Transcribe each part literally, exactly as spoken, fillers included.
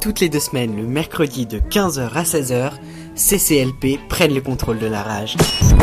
Toutes les deux semaines, le mercredi de quinze heures à seize heures, C C L P prennent le contrôle de la rage.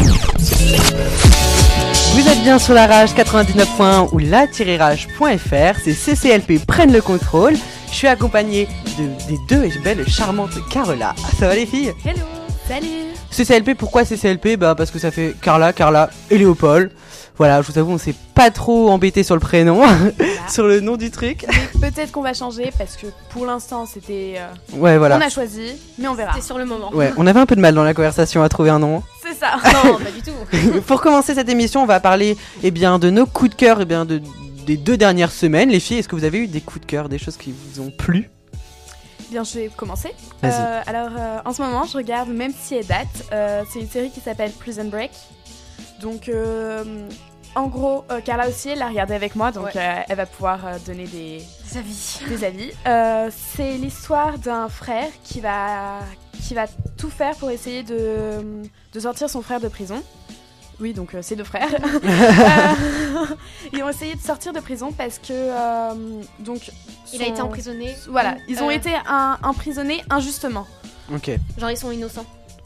Vous êtes bien sur la rage quatre-vingt-dix-neuf point un ou la-rage point f r, c'est C C L P prennent le contrôle. Je suis accompagné de, des deux et belles charmantes Carola. Ça va les filles? Hello, salut. C C L P, pourquoi C C L P? Bah parce que ça fait Carla, Carla et Léopold. Voilà, je vous avoue, on s'est pas trop embêté sur le prénom, voilà. Sur le nom du truc. Mais peut-être qu'on va changer parce que pour l'instant c'était. Euh, ouais, voilà. On a choisi, mais on verra. C'était sur le moment. Ouais, on avait un peu de mal dans la conversation à trouver un nom. C'est ça. Non, pas du tout. Pour commencer cette émission, on va parler eh bien, de nos coups de cœur eh bien, de, des deux dernières semaines. Les filles, est-ce que vous avez eu des coups de cœur, des choses qui vous ont plu? Bien, je vais commencer. Vas-y. Euh, alors, euh, en ce moment, je regarde, même si elle date, euh, c'est une série qui s'appelle Prison Break. Donc, euh, en gros, euh, Carla aussi, elle l'a regardée avec moi, donc ouais. euh, elle va pouvoir euh, donner des, des avis. Des avis. Euh, c'est l'histoire d'un frère qui va, qui va tout faire pour essayer de, de sortir son frère de prison. Oui, donc euh, c'est deux frères. euh, ils ont essayé de sortir de prison parce que euh, donc il son... a été emprisonné. Voilà, ils ont euh... été un, emprisonnés injustement. Ok. Genre ils sont innocents.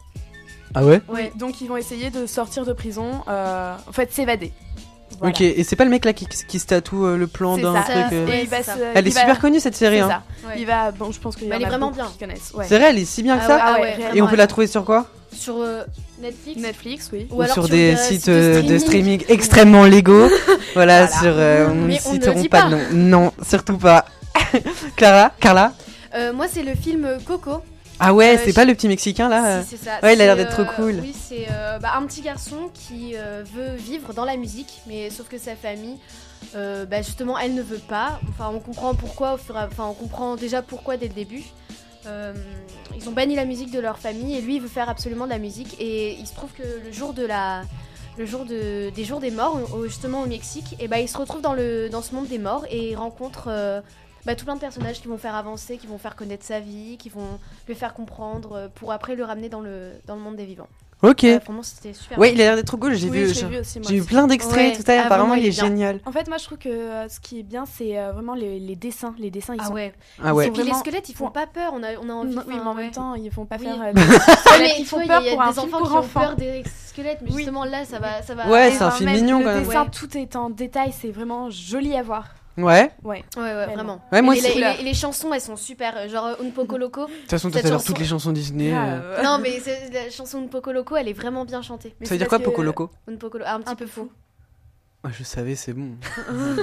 Ah ouais? Oui, donc ils vont essayer de sortir de prison, euh, en fait s'évader. Voilà. Ok, et c'est pas le mec là qui, qui se tatoue euh, le plan c'est d'un ça. truc euh... Ouais, se... Elle est super va... connue cette série. C'est hein. ça. Ouais. Il va, bon, je pense qu'il y bah, en elle a est vraiment bien. Qui connaissent. Ouais. C'est vrai, elle est si bien que ah ça. ouais, ah ouais, et on peut la trouver sur quoi? Sur euh, Netflix. Netflix, oui. Ou, Ou alors sur, sur des sites de streaming, de streaming extrêmement légaux. voilà, voilà, sur. Euh, on ne citeront pas de nom. Non, surtout pas. Clara, Carla. Euh, moi, c'est le film Coco. Ah ouais, euh, c'est je... pas le petit Mexicain là? Si, c'est ça. Ouais, c'est il a l'air d'être euh, trop cool. Oui, c'est euh, bah, un petit garçon qui euh, veut vivre dans la musique, mais sauf que sa famille, euh, bah, justement, elle ne veut pas. Enfin, on comprend pourquoi. Au fur et à... Enfin, on comprend déjà pourquoi dès le début. Euh, ils ont banni la musique de leur famille et lui, il veut faire absolument de la musique. Et il se trouve que le jour de la, le jour de... des jours des morts, justement au Mexique, et bah, il se retrouve dans le dans ce monde des morts et il rencontre. Euh, Bah, tout plein de personnages qui vont faire avancer, qui vont faire connaître sa vie, qui vont le faire comprendre pour après le ramener dans le, dans le monde des vivants. Ok. Euh, vraiment, c'était super. Ouais, bien. Il a l'air d'être trop cool. J'ai oui, vu, j'ai, vu aussi, j'ai vu plein d'extraits, ouais. tout ça. Ah, apparemment, il est, il est génial. En fait, moi, je trouve que euh, ce qui est bien, c'est euh, vraiment les, les dessins. Les dessins, ils ah sont. Ouais. Ah ouais. Et puis les squelettes, ils font pas peur. On a, on a envie. Oui, mais en même temps, ils font pas oui. faire. Euh, des... ils font peur il y a, pour y a un des film enfants pour qui enfants. ont peur des squelettes, mais justement là, ça va, ça va. Ouais, c'est un film mignon quand même. Le dessin, tout est en détail. C'est vraiment joli à voir. Ouais. Ouais, ouais, ouais, vraiment. Ouais, moi et, aussi. Les, et, les, et les chansons, elles sont super. Genre Un Poco Loco. De toute façon, tout à l'heure, toutes les chansons Disney. Ah, euh... Non, mais c'est, la chanson Un Poco Loco, elle est vraiment bien chantée. Mais ça veut dire quoi, que... Poco Loco? Un Poco Loco, ah, un petit un peu fou. Ouais, je savais, c'est bon. On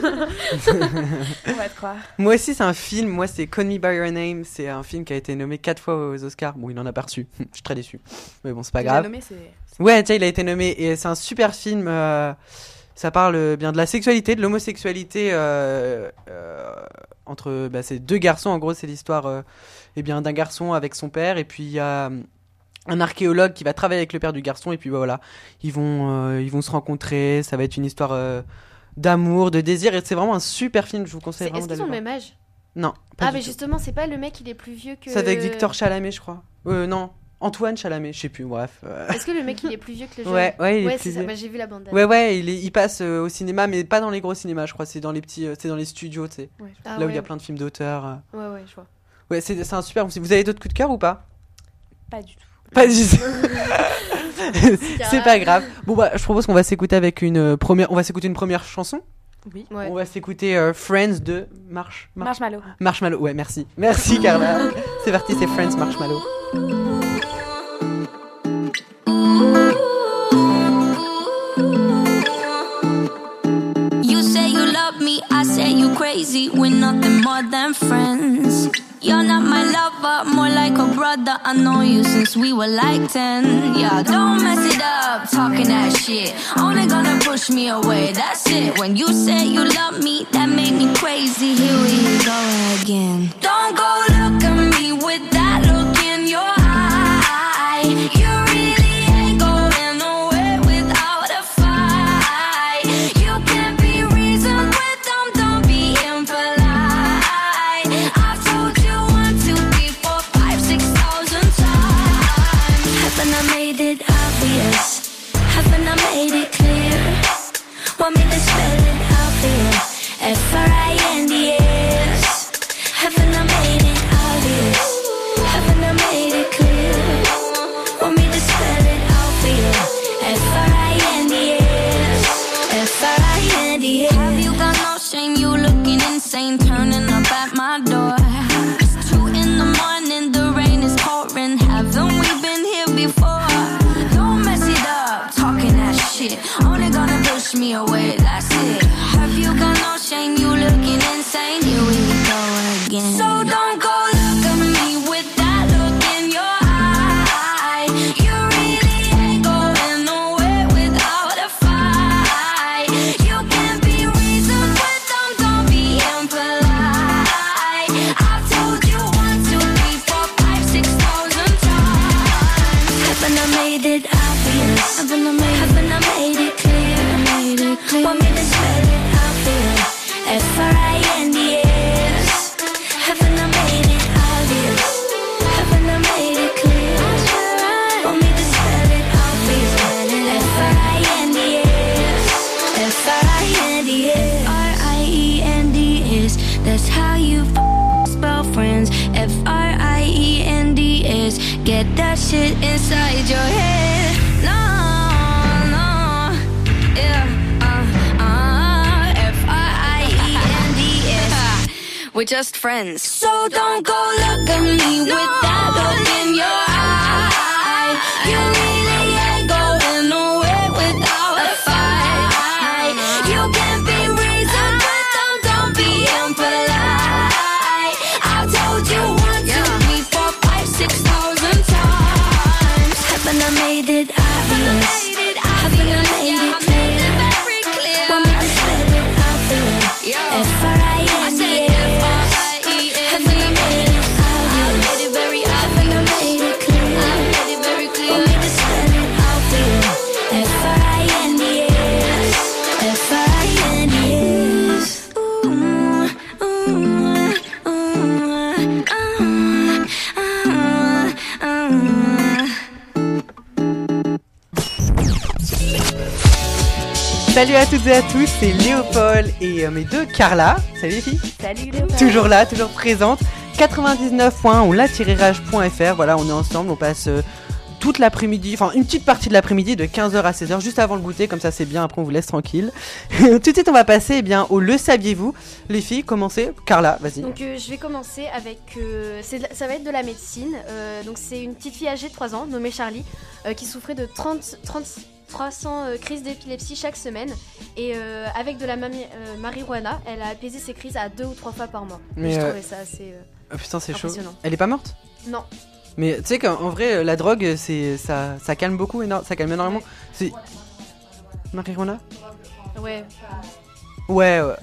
va te croire. Moi aussi, c'est un film. Moi, c'est Call Me By Your Name. C'est un film qui a été nommé quatre fois aux Oscars. Bon, il en a pas reçu. Je suis très déçu. Mais bon, c'est pas il grave. Nommé, c'est... C'est... Ouais, tiens, il a été nommé. Et c'est un super film. Euh... Ça parle bien de la sexualité, de l'homosexualité euh, euh, entre bah, ces deux garçons. En gros, c'est l'histoire euh, eh bien, d'un garçon avec son père. Et puis, il y a un archéologue qui va travailler avec le père du garçon. Et puis, bah, voilà, ils vont, euh, ils vont se rencontrer. Ça va être une histoire euh, d'amour, de désir. Et c'est vraiment un super film. Je vous conseille c'est, vraiment d'aller voir. Est-ce qu'ils ont le même âge? Non. Pas ah, mais tout. Justement, c'est pas le mec, il est plus vieux que... C'est avec Victor Chalamet, je crois. Euh, non. Antoine Chalamet, je sais plus, bref. Euh... Est-ce que le mec il est plus vieux que le jeune? Ouais, ouais, il ouais, est plus c'est vieux. ça. Bah, j'ai vu la bande. Ouais, ouais, il, est, il passe euh, au cinéma, mais pas dans les gros cinémas, je crois. C'est dans les petits, euh, c'est dans les studios, tu sais. Ouais, ah, là ouais. où il y a plein de films d'auteur. Euh... Ouais, ouais, je vois. Ouais, c'est, c'est un super. Vous avez d'autres coups de cœur ou pas? Pas du tout. Pas du tout. C'est pas grave. Bon bah, je propose qu'on va s'écouter avec une première. On va s'écouter une première chanson. Oui. Ouais. On va s'écouter euh, Friends de Marsh... Marsh... Marshmallow. Marshmallow. Ouais, merci. Merci Carla. C'est parti, c'est Friends Marshmallow. You say you love me, I say you crazy. We're nothing more than friends. You're not my lover, more like a brother. I know you since we were like ten. Yeah, don't mess it up, talking that shit. Only gonna push me away, that's it. When you say you love me, that made me crazy. Here we go again. Don't go look at me with that look in your eye. You really ain't going nowhere without a fight. You can't be reasoned with them, don't be impolite. I've told you one, two, three, four, five, six thousand times. Haven't I made it obvious? Haven't I made it clear? Want me to spell it out for you? F R I N D S. that shit inside your head. No, no, yeah, uh, uh, F I E N D S. We're just friends. So don't go look at me with that look in your eye. You really ain't going nowhere without a fight. You can be reasoned, but don't, don't be impolite. I've told you one, two, three, four, five, six thousand times. Haven't I made it obvious? Haven't I made it clear? Want me to spell it out for you? F R I N D S. Haven't I made it obvious? Haven't I made it clear? Want me to spell it out for you? F R I N D S. F R I N D S. Ooh, ooh, ooh, ooh, ooh, ooh. Salut à toutes et à tous, c'est Léopold et euh, mes deux Carla. Salut les filles. Salut Léo. Toujours là, toujours présente. quatre-vingt-dix-neuf point un ou la tiret rage point f r. Voilà, on est ensemble, on passe euh, toute l'après-midi, enfin une petite partie de l'après-midi de quinze heures à seize heures, juste avant le goûter, comme ça c'est bien, après on vous laisse tranquille. Tout de suite on va passer eh bien, au Le Saviez-vous. Les filles, commencez. Carla, vas-y. Donc euh, je vais commencer avec, euh, c'est de la- ça va être de la médecine. Euh, donc c'est une petite fille âgée de trois ans, nommée Charlie, euh, qui souffrait de trente, trente, trois cents euh, crises d'épilepsie chaque semaine. Et euh, avec de la mami- euh, marijuana, elle a apaisé ses crises à deux ou trois fois par mois. Mais, je euh, trouvais ça assez... euh, Oh, putain, c'est chaud. Impressionnant. Elle est pas morte? Non. Mais tu sais qu'en vrai, la drogue, c'est ça, ça calme beaucoup, éno- ça calme énormément. C'est marijuana? Ouais. Ouais, ouais.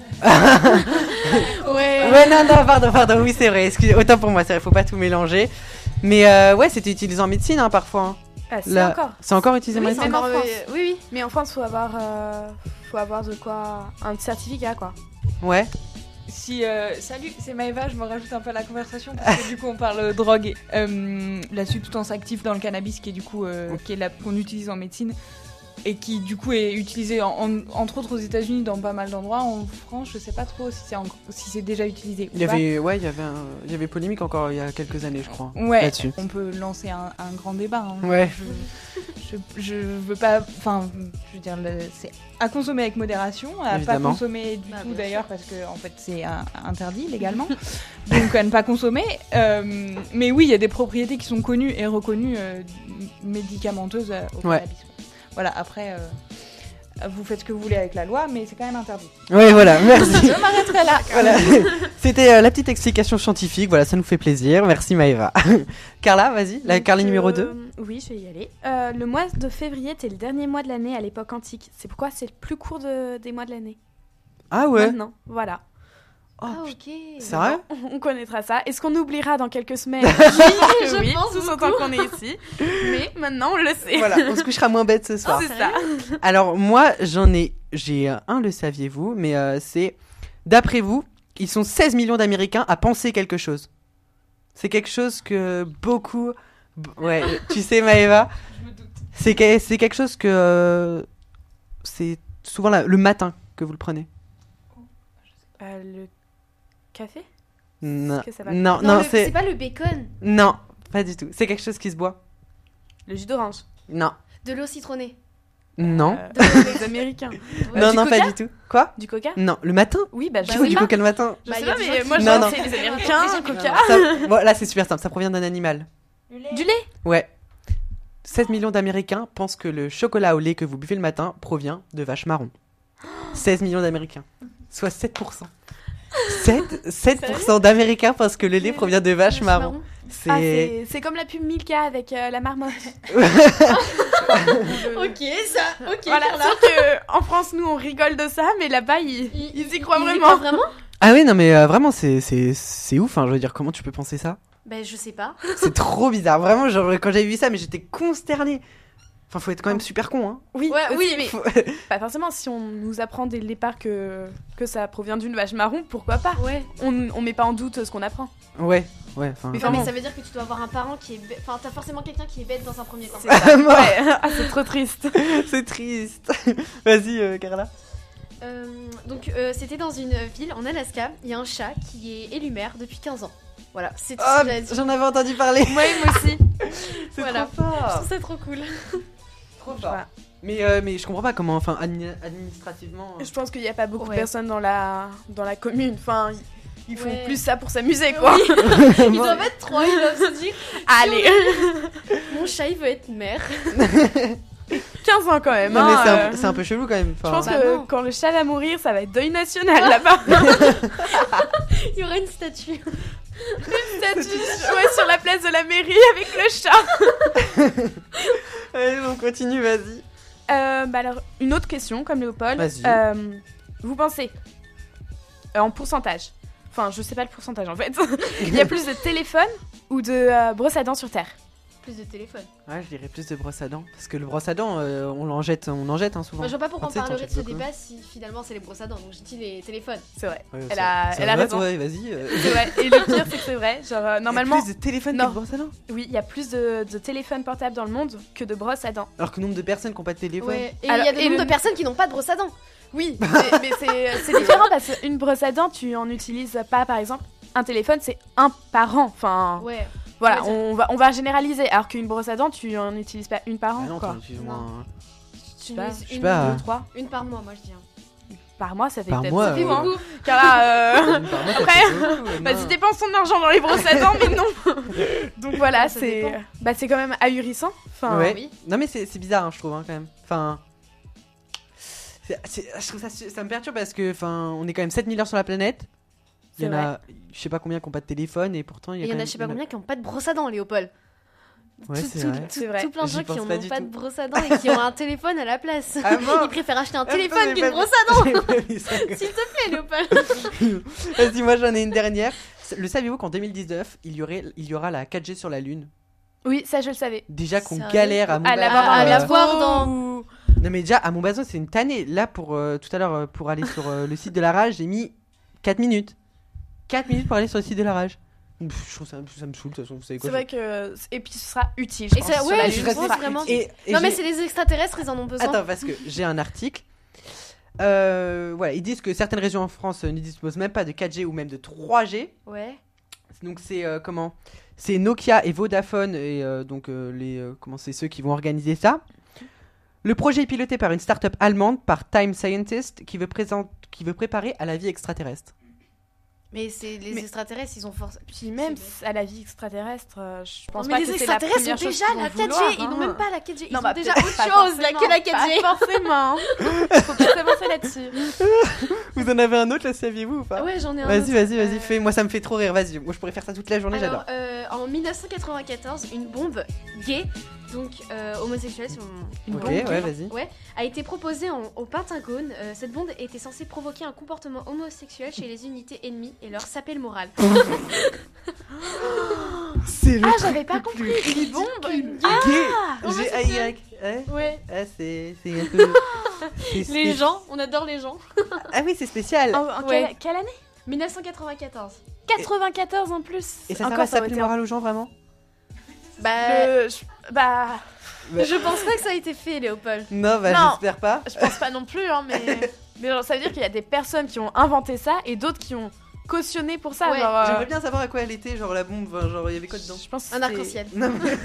Ouais. Ouais, non, non, pardon, pardon, oui, c'est vrai. Excusez, autant pour moi, c'est vrai, faut pas tout mélanger. Mais euh, ouais, c'était utilisé en médecine, hein, parfois. Hein. Ah, c'est Là- encore. C'est encore utilisé en Oui, médecine? c'est encore Même en euh, France. oui, oui. Mais en France, faut avoir, euh, faut avoir de quoi, un certificat, quoi. Ouais. Si, euh, salut, c'est Maëva, je me rajoute un peu à la conversation parce que du coup on parle euh, drogue, euh, la substance active dans le cannabis qui est du coup euh, qui est la qu'on utilise en médecine et qui du coup est utilisée en- en- entre autres aux États-Unis dans pas mal d'endroits. En France, je sais pas trop si c'est en- si c'est déjà utilisé. Il y avait, ouais, il y avait, un- il y avait polémique encore il y a quelques années, je crois. Ouais, Là-dessus. on peut lancer un, un grand débat. hein. Ouais. Je, je, je veux pas. Enfin, je veux dire, le- c'est à consommer avec modération, à Évidemment. pas consommer du Bah, tout bien d'ailleurs, parce que en fait c'est un- interdit légalement. Donc à ne pas consommer. Euh, mais oui, il y a des propriétés qui sont connues et reconnues euh, médicamenteuses euh, au Ouais. cannabis. Voilà, après. euh, Vous faites ce que vous voulez avec la loi, mais c'est quand même interdit. Ouais, voilà, merci. Je m'arrêterai là. Voilà. C'était euh, la petite explication scientifique, voilà, ça nous fait plaisir. Merci Maëva. Carla, vas-y, la Donc, Carla numéro euh, deux. Oui, je vais y aller. Euh, le mois de février était le dernier mois de l'année à l'époque antique. C'est pourquoi c'est le plus court de- des mois de l'année. Ah ouais. Maintenant, voilà. Oh, Ah putain. ok. C'est vrai? On connaîtra ça. Est-ce qu'on oubliera dans quelques semaines? Oui, Je oui, pense tout autant qu'on est ici. Mais maintenant, on le sait. Voilà, on se couchera moins bête ce soir. C'est ça. Alors moi, j'en ai, j'ai euh, un, le saviez-vous, mais euh, c'est, d'après vous, ils sont seize millions d'Américains à penser quelque chose. C'est quelque chose que beaucoup, b- ouais, tu sais Maëva, c'est que- c'est quelque chose que euh, c'est souvent la- le matin que vous le prenez. Euh, le café? Non, que ça va non, Non, non, le- c'est, c'est pas le bacon. non, pas du tout. C'est quelque chose qui se boit. Le jus d'orange. Non, De l'eau citronnée. non, Euh, les Américains. non, du non, coca pas du tout. Quoi? Du coca? Non, le matin. Oui, bah je Qui sais boit du pas. coca le matin? Je Bah, sais y a pas, des mais gens moi qui- je Non, pense non. que c'est les Américains, coca. Ça- bon, là, c'est super simple. Ça provient d'un animal. Du lait? Ouais. sept millions d'Américains pensent que le chocolat au lait que vous buvez le matin provient de vaches marron. seize millions d'Américains. Soit sept pour cent. sept, sept pour cent d'Américains pensent que le lait provient de vaches marron. C'est... Ah, c'est c'est comme la pub Milka avec euh, la marmotte. Ok, ça. Ok. Voilà, Carla. sauf que en France, nous, on rigole de ça, mais là-bas, ils, Il- ils y croient il y vraiment. croit vraiment Ah oui, non mais euh, vraiment, c'est, c'est, c'est ouf. Hein, je veux dire, comment tu peux penser ça? Ben je sais pas. C'est trop bizarre. Vraiment, genre, quand j'avais vu ça, mais j'étais consterné. Enfin, faut être quand même super con, hein. Oui, Ouais, aussi, oui, mais Faut- pas forcément. Si on nous apprend dès le départ que, que ça provient d'une vache marron, pourquoi pas? Ouais. On, on met pas en doute ce qu'on apprend. ouais, ouais, enfin... Mais Non, mais Vraiment. ça veut dire que tu dois avoir un parent qui est bête. Enfin, t'as forcément quelqu'un qui est bête dans un premier temps. C'est ça. Mort. Ouais. Ah, c'est trop triste. c'est triste. Vas-y, euh, Carla. Euh, donc, euh, c'était dans une ville en Alaska. Il y a un chat qui est élu maire depuis quinze ans. Voilà, c'est tout Oh, ce que j'ai à dire. j'en avais entendu parler. Ouais, moi aussi. C'est Voilà. trop Je fort. trouve ça trop cool. Trop fort. Voilà. Mais, euh, mais je comprends pas comment, enfin, admi- administrativement. euh, Je pense qu'il n'y a pas beaucoup Ouais. de personnes dans la, dans la commune. Enfin, ils- ils font Ouais. plus ça pour s'amuser, quoi. Oui. Ils Moi- doivent être trois, ils doivent se dire Allez, mon chat il veut être maire. quinze ans quand même. Non, mais hein, c'est un, euh. peu- c'est un peu chelou quand même. Je Enfin, pense Bah que non. quand le chat va mourir, ça va être deuil national là-bas. Il y aura une statue. Statue, ouais, sur la place de la mairie avec le chat. Allez, on continue, vas-y. Euh, bah alors, une autre question, comme Léopold. Vas-y. Euh, vous pensez, euh, en pourcentage, enfin, je sais pas le pourcentage en fait, il y a plus de téléphones ou de euh, brosses à dents sur Terre? Plus de téléphone. Ouais, je dirais plus de brosse à dents. Parce que le brosse à dents, euh, on en jette, on en jette hein, souvent. Moi je vois pas pourquoi on Tu sais, t'en parlerait de jettes ce beaucoup. débat si finalement c'est les brosses à dents. Donc je dis les téléphones. C'est vrai. Ouais, Elle ça- a- ça elle a va, raison. Ouais, vas-y. euh. C'est vrai. Et le pire, c'est que c'est vrai. Genre, euh, normalement, Il y a plus de téléphone Non. que de brosse à dents. oui, il y a plus de, de téléphones portables dans le monde que de brosses à dents. Alors que le nombre de personnes qui n'ont pas de téléphone. Ouais. Et il Alors, y a des et nombre le- de personnes qui n'ont pas de brosse à dents. Oui, mais, mais c'est c'est différent parce qu'une brosse à dents, tu en utilises pas, par exemple. Un téléphone, c'est un par an. Enfin, Ouais. voilà, Ouais, on va, on va généraliser. Alors qu'une brosse à dents, tu en utilises pas une par an, Ah non, quoi. t'en utilises au moins. Tu pas, mets je sais une, pas. Deux, trois. une par mois, moi je dis. hein. Par mois, ça fait Par peut-être mois, beaucoup, euh, hein. Beaucoup. Car là, euh, Par mois, ça Après, fait beaucoup, euh, Vas-y, non. dépense ton argent dans les brosses à dents, mais non. Donc voilà, Ça c'est dépend. bah, c'est quand même ahurissant. Enfin, Ouais. Oui. Non, mais c'est c'est bizarre, hein, je trouve, hein, quand même. Enfin. c'est- c'est- je trouve ça, ça me perturbe parce que, enfin, on est quand même sept milliards sur la planète. Il y C'est en a, je sais pas combien qui n'ont pas de téléphone et pourtant il y Et a il y quand en a même- je sais pas il y en a- combien qui n'ont pas de brosse à dents, Léopold. Ouais, Tout- c'est tout- vrai. tout- C'est vrai. Tout plein de J'y gens qui pense n'ont pas pas, du de tout. brosse à dents et qui ont un téléphone à la place. Ah bon Ils préfèrent acheter un Ah, téléphone putain, j'ai qu'une pas brosse vu- à dents. j'ai pas vu ça. S'il te plaît, Léopold. Vas-y, moi j'en ai une dernière. Le saviez-vous qu'en deux mille dix-neuf, il y, aurait, il y aura la quatre G sur la Lune? oui, ça je le savais. Déjà qu'on Sérieux galère à À Montbazon. l'avoir dans à le la métro voir dans- ou- Non mais déjà à Montbazon c'est une tannée. Là pour euh, tout à l'heure euh, pour aller sur euh, le site de la Rage, j'ai mis quatre minutes. quatre minutes pour aller sur le site de la Rage. Pff, je trouve ça, ça me saoule de toute façon, vous savez quoi. C'est vrai que et puis ce sera utile. Je Et pense, ça- sur ouais, la je Lune, pense ce sera vraiment. utile. Et, et Non, mais j'ai- c'est les extraterrestres, ils en ont besoin. Attends, parce que j'ai un article. Euh, voilà, ils disent que certaines régions en France euh, ne disposent même pas de quatre G ou même de trois G. Ouais. Donc c'est euh, comment? C'est Nokia et Vodafone et euh, donc euh, les euh, comment c'est ceux qui vont organiser ça. Le projet est piloté par une start-up allemande par Time Scientist qui veut présent- qui veut préparer à la vie extraterrestre. Mais c'est les Mais- extraterrestres, ils ont force. Puis même à la vie extraterrestre, euh, je pense mais pas les que c'est la extraterrestres ont première chose déjà qu'ils vont la quatre G. vouloir, Ils n'ont hein. même pas la quatre G. Ils Non, ont bah, déjà peut-être autre pas chose là, forcément, que la quatre G. Pas forcément. Faut pas s'avancer là-dessus. Vous en avez un autre là, saviez-vous ou pas? Ah ouais, j'en ai un. Vas-y, autre. vas-y, vas-y, Euh, fais. Moi ça me fait trop rire, vas-y. Moi je pourrais faire ça toute la journée, Alors, j'adore. euh, en mille neuf cent quatre-vingt-quatorze, une bombe gay, donc euh, homosexuelle, c'est une Ok, bombe ouais, gay, vas-y. ouais, a été proposée en- au Pentagone. Euh, cette bombe était censée provoquer un comportement homosexuel chez les unités ennemies et leur saper le moral. C'est le Ah, truc j'avais pas le compris. plus Une bombe. ridicule. Ah, Gay. G A Y. Ouais. Ouais. Ah, c'est c'est un peu. c'est spé- Les gens, on adore les gens. Ah oui, c'est spécial. En, en Ouais. quelle, quelle année mille neuf cent quatre-vingt-quatorze. quatre-vingt-quatorze en plus. Et ça, ça Encore, va ça aurait saper le été moral aux gens vraiment? Bah, Le- je- bah, Ouais. je pense pas que ça a été fait, Léopold. Non, bah Non. j'espère pas. je pense pas non plus, hein, mais, mais genre, ça veut dire qu'il y a des personnes qui ont inventé ça et d'autres qui ont cautionné pour ça. Ouais, genre, euh, J'aimerais bien savoir à quoi elle était, genre la bombe, enfin, genre il y avait quoi dedans? je pense que Un c'était arc-en-ciel. Non mais.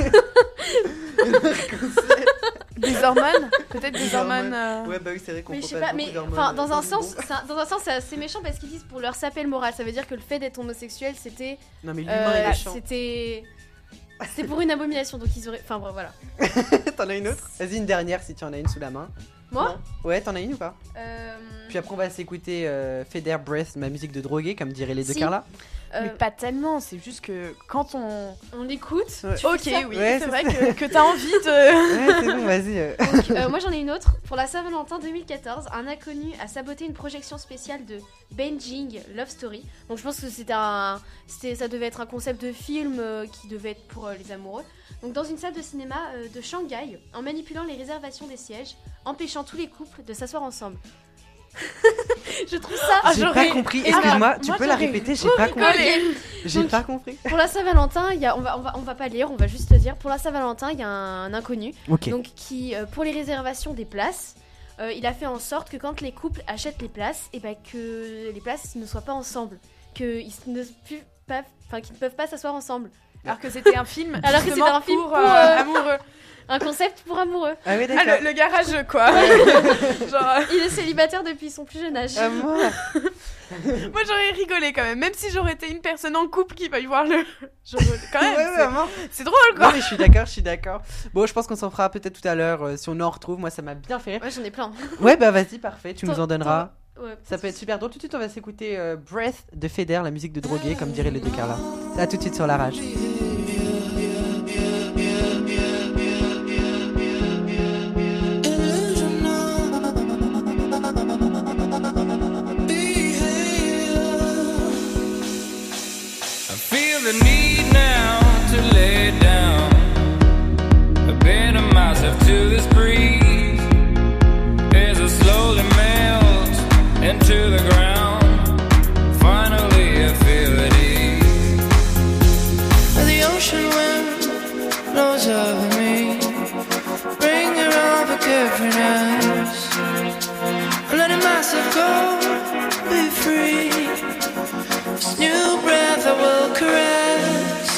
des hormones, peut-être des, Des hormones. hormones. euh, Ouais, bah oui, c'est vrai qu'on Mais je prend sais pas pas, beaucoup mais d'hormones, enfin, dans euh, un une sens, bombe. c'est un- dans un sens, c'est assez méchant parce qu'ils disent pour leur saper le moral. Ça veut dire que le fait d'être homosexuel, c'était, Non, mais l'humain euh, est méchant. c'était, c'était pour une abomination. Donc ils auraient, enfin bref, voilà. T'en as une autre? Vas-y, une dernière si tu en as une sous la main. Moi, Ouais, t'en as une ou pas? euh, Puis après, on va s'écouter euh, Feder Breath, ma musique de drogué, comme diraient les deux Si. Carla. euh, Mais pas tellement, c'est juste que quand on. on l'écoute. Ouais. Tu Ok, fais ça oui, Ouais, c'est c'est vrai ça. que, que t'as envie de. Ouais, c'est bon, vas-y. euh. Donc, euh, moi j'en ai une autre. Pour la Saint-Valentin deux mille quatorze, un inconnu a saboté une projection spéciale de Beijing Love Story. Donc je pense que c'était un, c'était, ça devait être un concept de film euh, qui devait être pour euh, les amoureux. Donc dans une salle de cinéma euh, de Shanghai, en manipulant les réservations des sièges, empêchant tous les couples de s'asseoir ensemble. Je trouve ça. Ah, J'ai j'aurais- pas compris. Et alors, Excuse-moi, tu moi, peux la j'aurais répéter? J'ai trop pas rigolé. compris. J'ai Donc- pas compris. Pour la Saint-Valentin, il y a, on va, on va, on va pas lire, on va juste le dire. Pour la Saint-Valentin, il y a un inconnu. Ok. Donc qui, euh, pour les réservations des places, euh, il a fait en sorte que quand les couples achètent les places, et ben que les places ne soient pas ensemble, qu'ils ne, pu- pas- enfin, qu'ils ne peuvent pas s'asseoir ensemble. Alors que c'était un film. Alors que justement c'était un film pour, pour, euh, euh, amoureux. Un concept pour amoureux. Ah oui, Ah, d'accord. le, le garage, quoi. Genre, euh, Il est célibataire depuis son plus jeune âge. Ah, moi. moi, j'aurais rigolé quand même. Même si j'aurais été une personne en couple qui va y voir le. J'aurais- Quand même, Ouais, c'est- vraiment. c'est drôle, Non, quoi. mais je suis d'accord, je suis d'accord. Bon, je pense qu'on s'en fera peut-être tout à l'heure euh, si on en retrouve. Moi, ça m'a bien fait rire. Ouais, j'en ai plein. Ouais, bah vas-y, parfait, tu nous T'en- en donneras. Ouais. Ça peut être super drôle. Tout de suite, on va s'écouter euh, Breath de Feder, la musique de drogué, comme dirait les deux Carla. À tout de suite sur La Rage. I feel the need now to lay down a bit of myself to this breeze as I slowly melt into the ground. Finally I feel at ease. The ocean wind blows over me, bringing all the forgiveness. I'm letting myself go, be free. This new breath I will caress.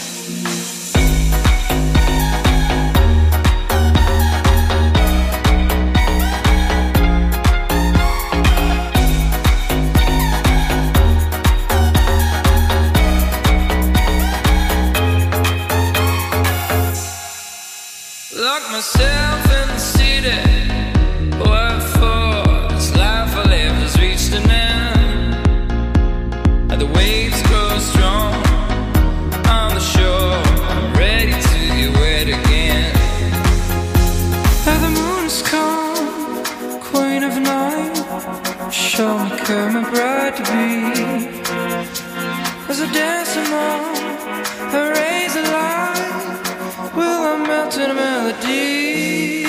Lock myself in the city. What for? This life I live has reached an end. And the waves grow strong on the shore. I'm ready to get wet again. And the moon is calm, queen of night. Show me come my bride to be. As I dance among her rays of light, will I melt in a melody?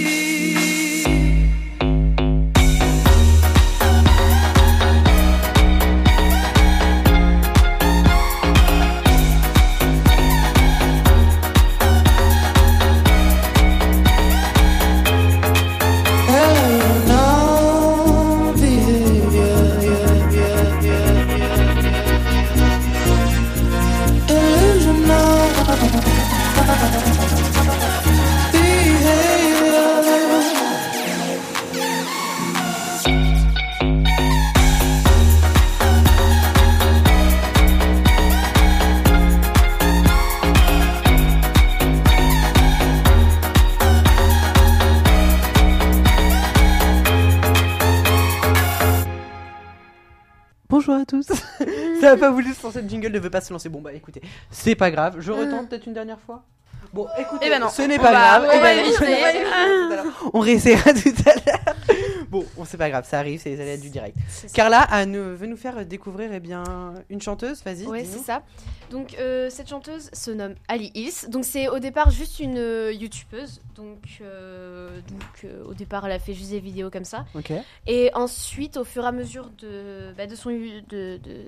Bonjour à tous. Ça a pas voulu se lancer, le jingle ne veut pas se lancer. Bon bah écoutez, c'est pas grave. Je retente peut-être une dernière fois. Bon, écoutez, Eh ben non, ce n'est on pas va- grave. on Eh va ben, éviter. on va éviter tout à l'heure. On réessayera tout à l'heure. Bon, bon, c'est pas grave, ça arrive, c'est les aléas du direct. C'est ça. Carla a nous, veut nous faire découvrir eh bien une chanteuse. Vas-y. Ouais, dis-nous. c'est ça. Donc euh, cette chanteuse se nomme Ali Hills. Donc c'est au départ juste une euh, youtubeuse. Donc, euh, donc euh, au départ elle a fait juste des vidéos comme ça. Ok. Et ensuite au fur et à mesure de, bah, de, son, de, de,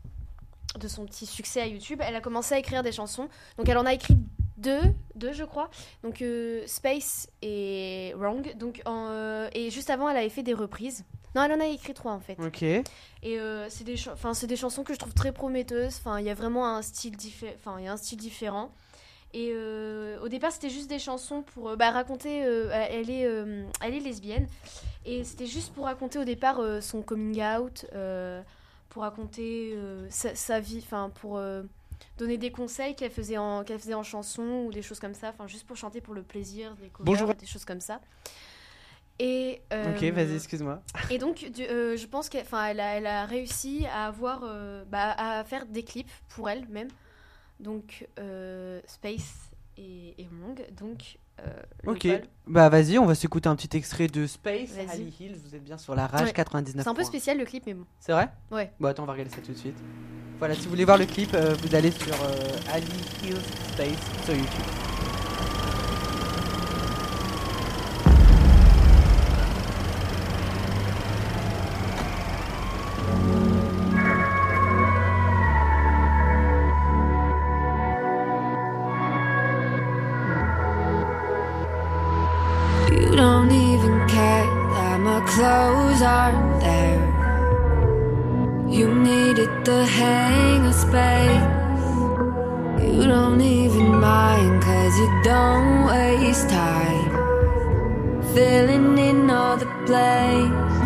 de son petit succès à YouTube, elle a commencé à écrire des chansons. Donc elle en a écrit deux, deux je crois. Donc euh, Space et Wrong. Donc, en, euh, et juste avant elle avait fait des reprises. Non, elle en a écrit trois en fait. Ok. Et euh, c'est des, ch- c'est des chansons que je trouve très prometteuses. Enfin, il y a vraiment un style, diffé- enfin, il y a un style différent. Et euh, au départ, c'était juste des chansons pour euh, bah, raconter. Euh, elle, est, euh, elle est lesbienne. Et c'était juste pour raconter au départ euh, son coming out, euh, pour raconter euh, sa, sa vie, enfin, pour euh, donner des conseils qu'elle faisait, en, qu'elle faisait en chanson ou des choses comme ça. Enfin, juste pour chanter pour le plaisir, des covers, Bonjour. des choses comme ça. Et, euh, Ok, vas-y, excuse-moi. et donc, du- euh, je pense qu'elle enfin, elle a, elle a réussi à avoir, euh, bah, à faire des clips pour elle-même. Donc, euh, Space et, et Wrong. Donc, euh, le Ok. vol. Bah vas-y, on va s'écouter un petit extrait de Space. Vas-y. Ali Hills, vous êtes bien sur la rage Ouais. quatre-vingt-dix-neuf. C'est un peu points. spécial le clip, mais bon. C'est vrai? Ouais. Bon, attends, on va regarder ça tout de suite. Voilà, si vous voulez voir le clip, euh, vous allez sur euh, Ali Hills Space sur YouTube. You don't even care that my clothes aren't there. You needed the hangar space. You You don't even mind, cause you don't waste time filling in all the blanks.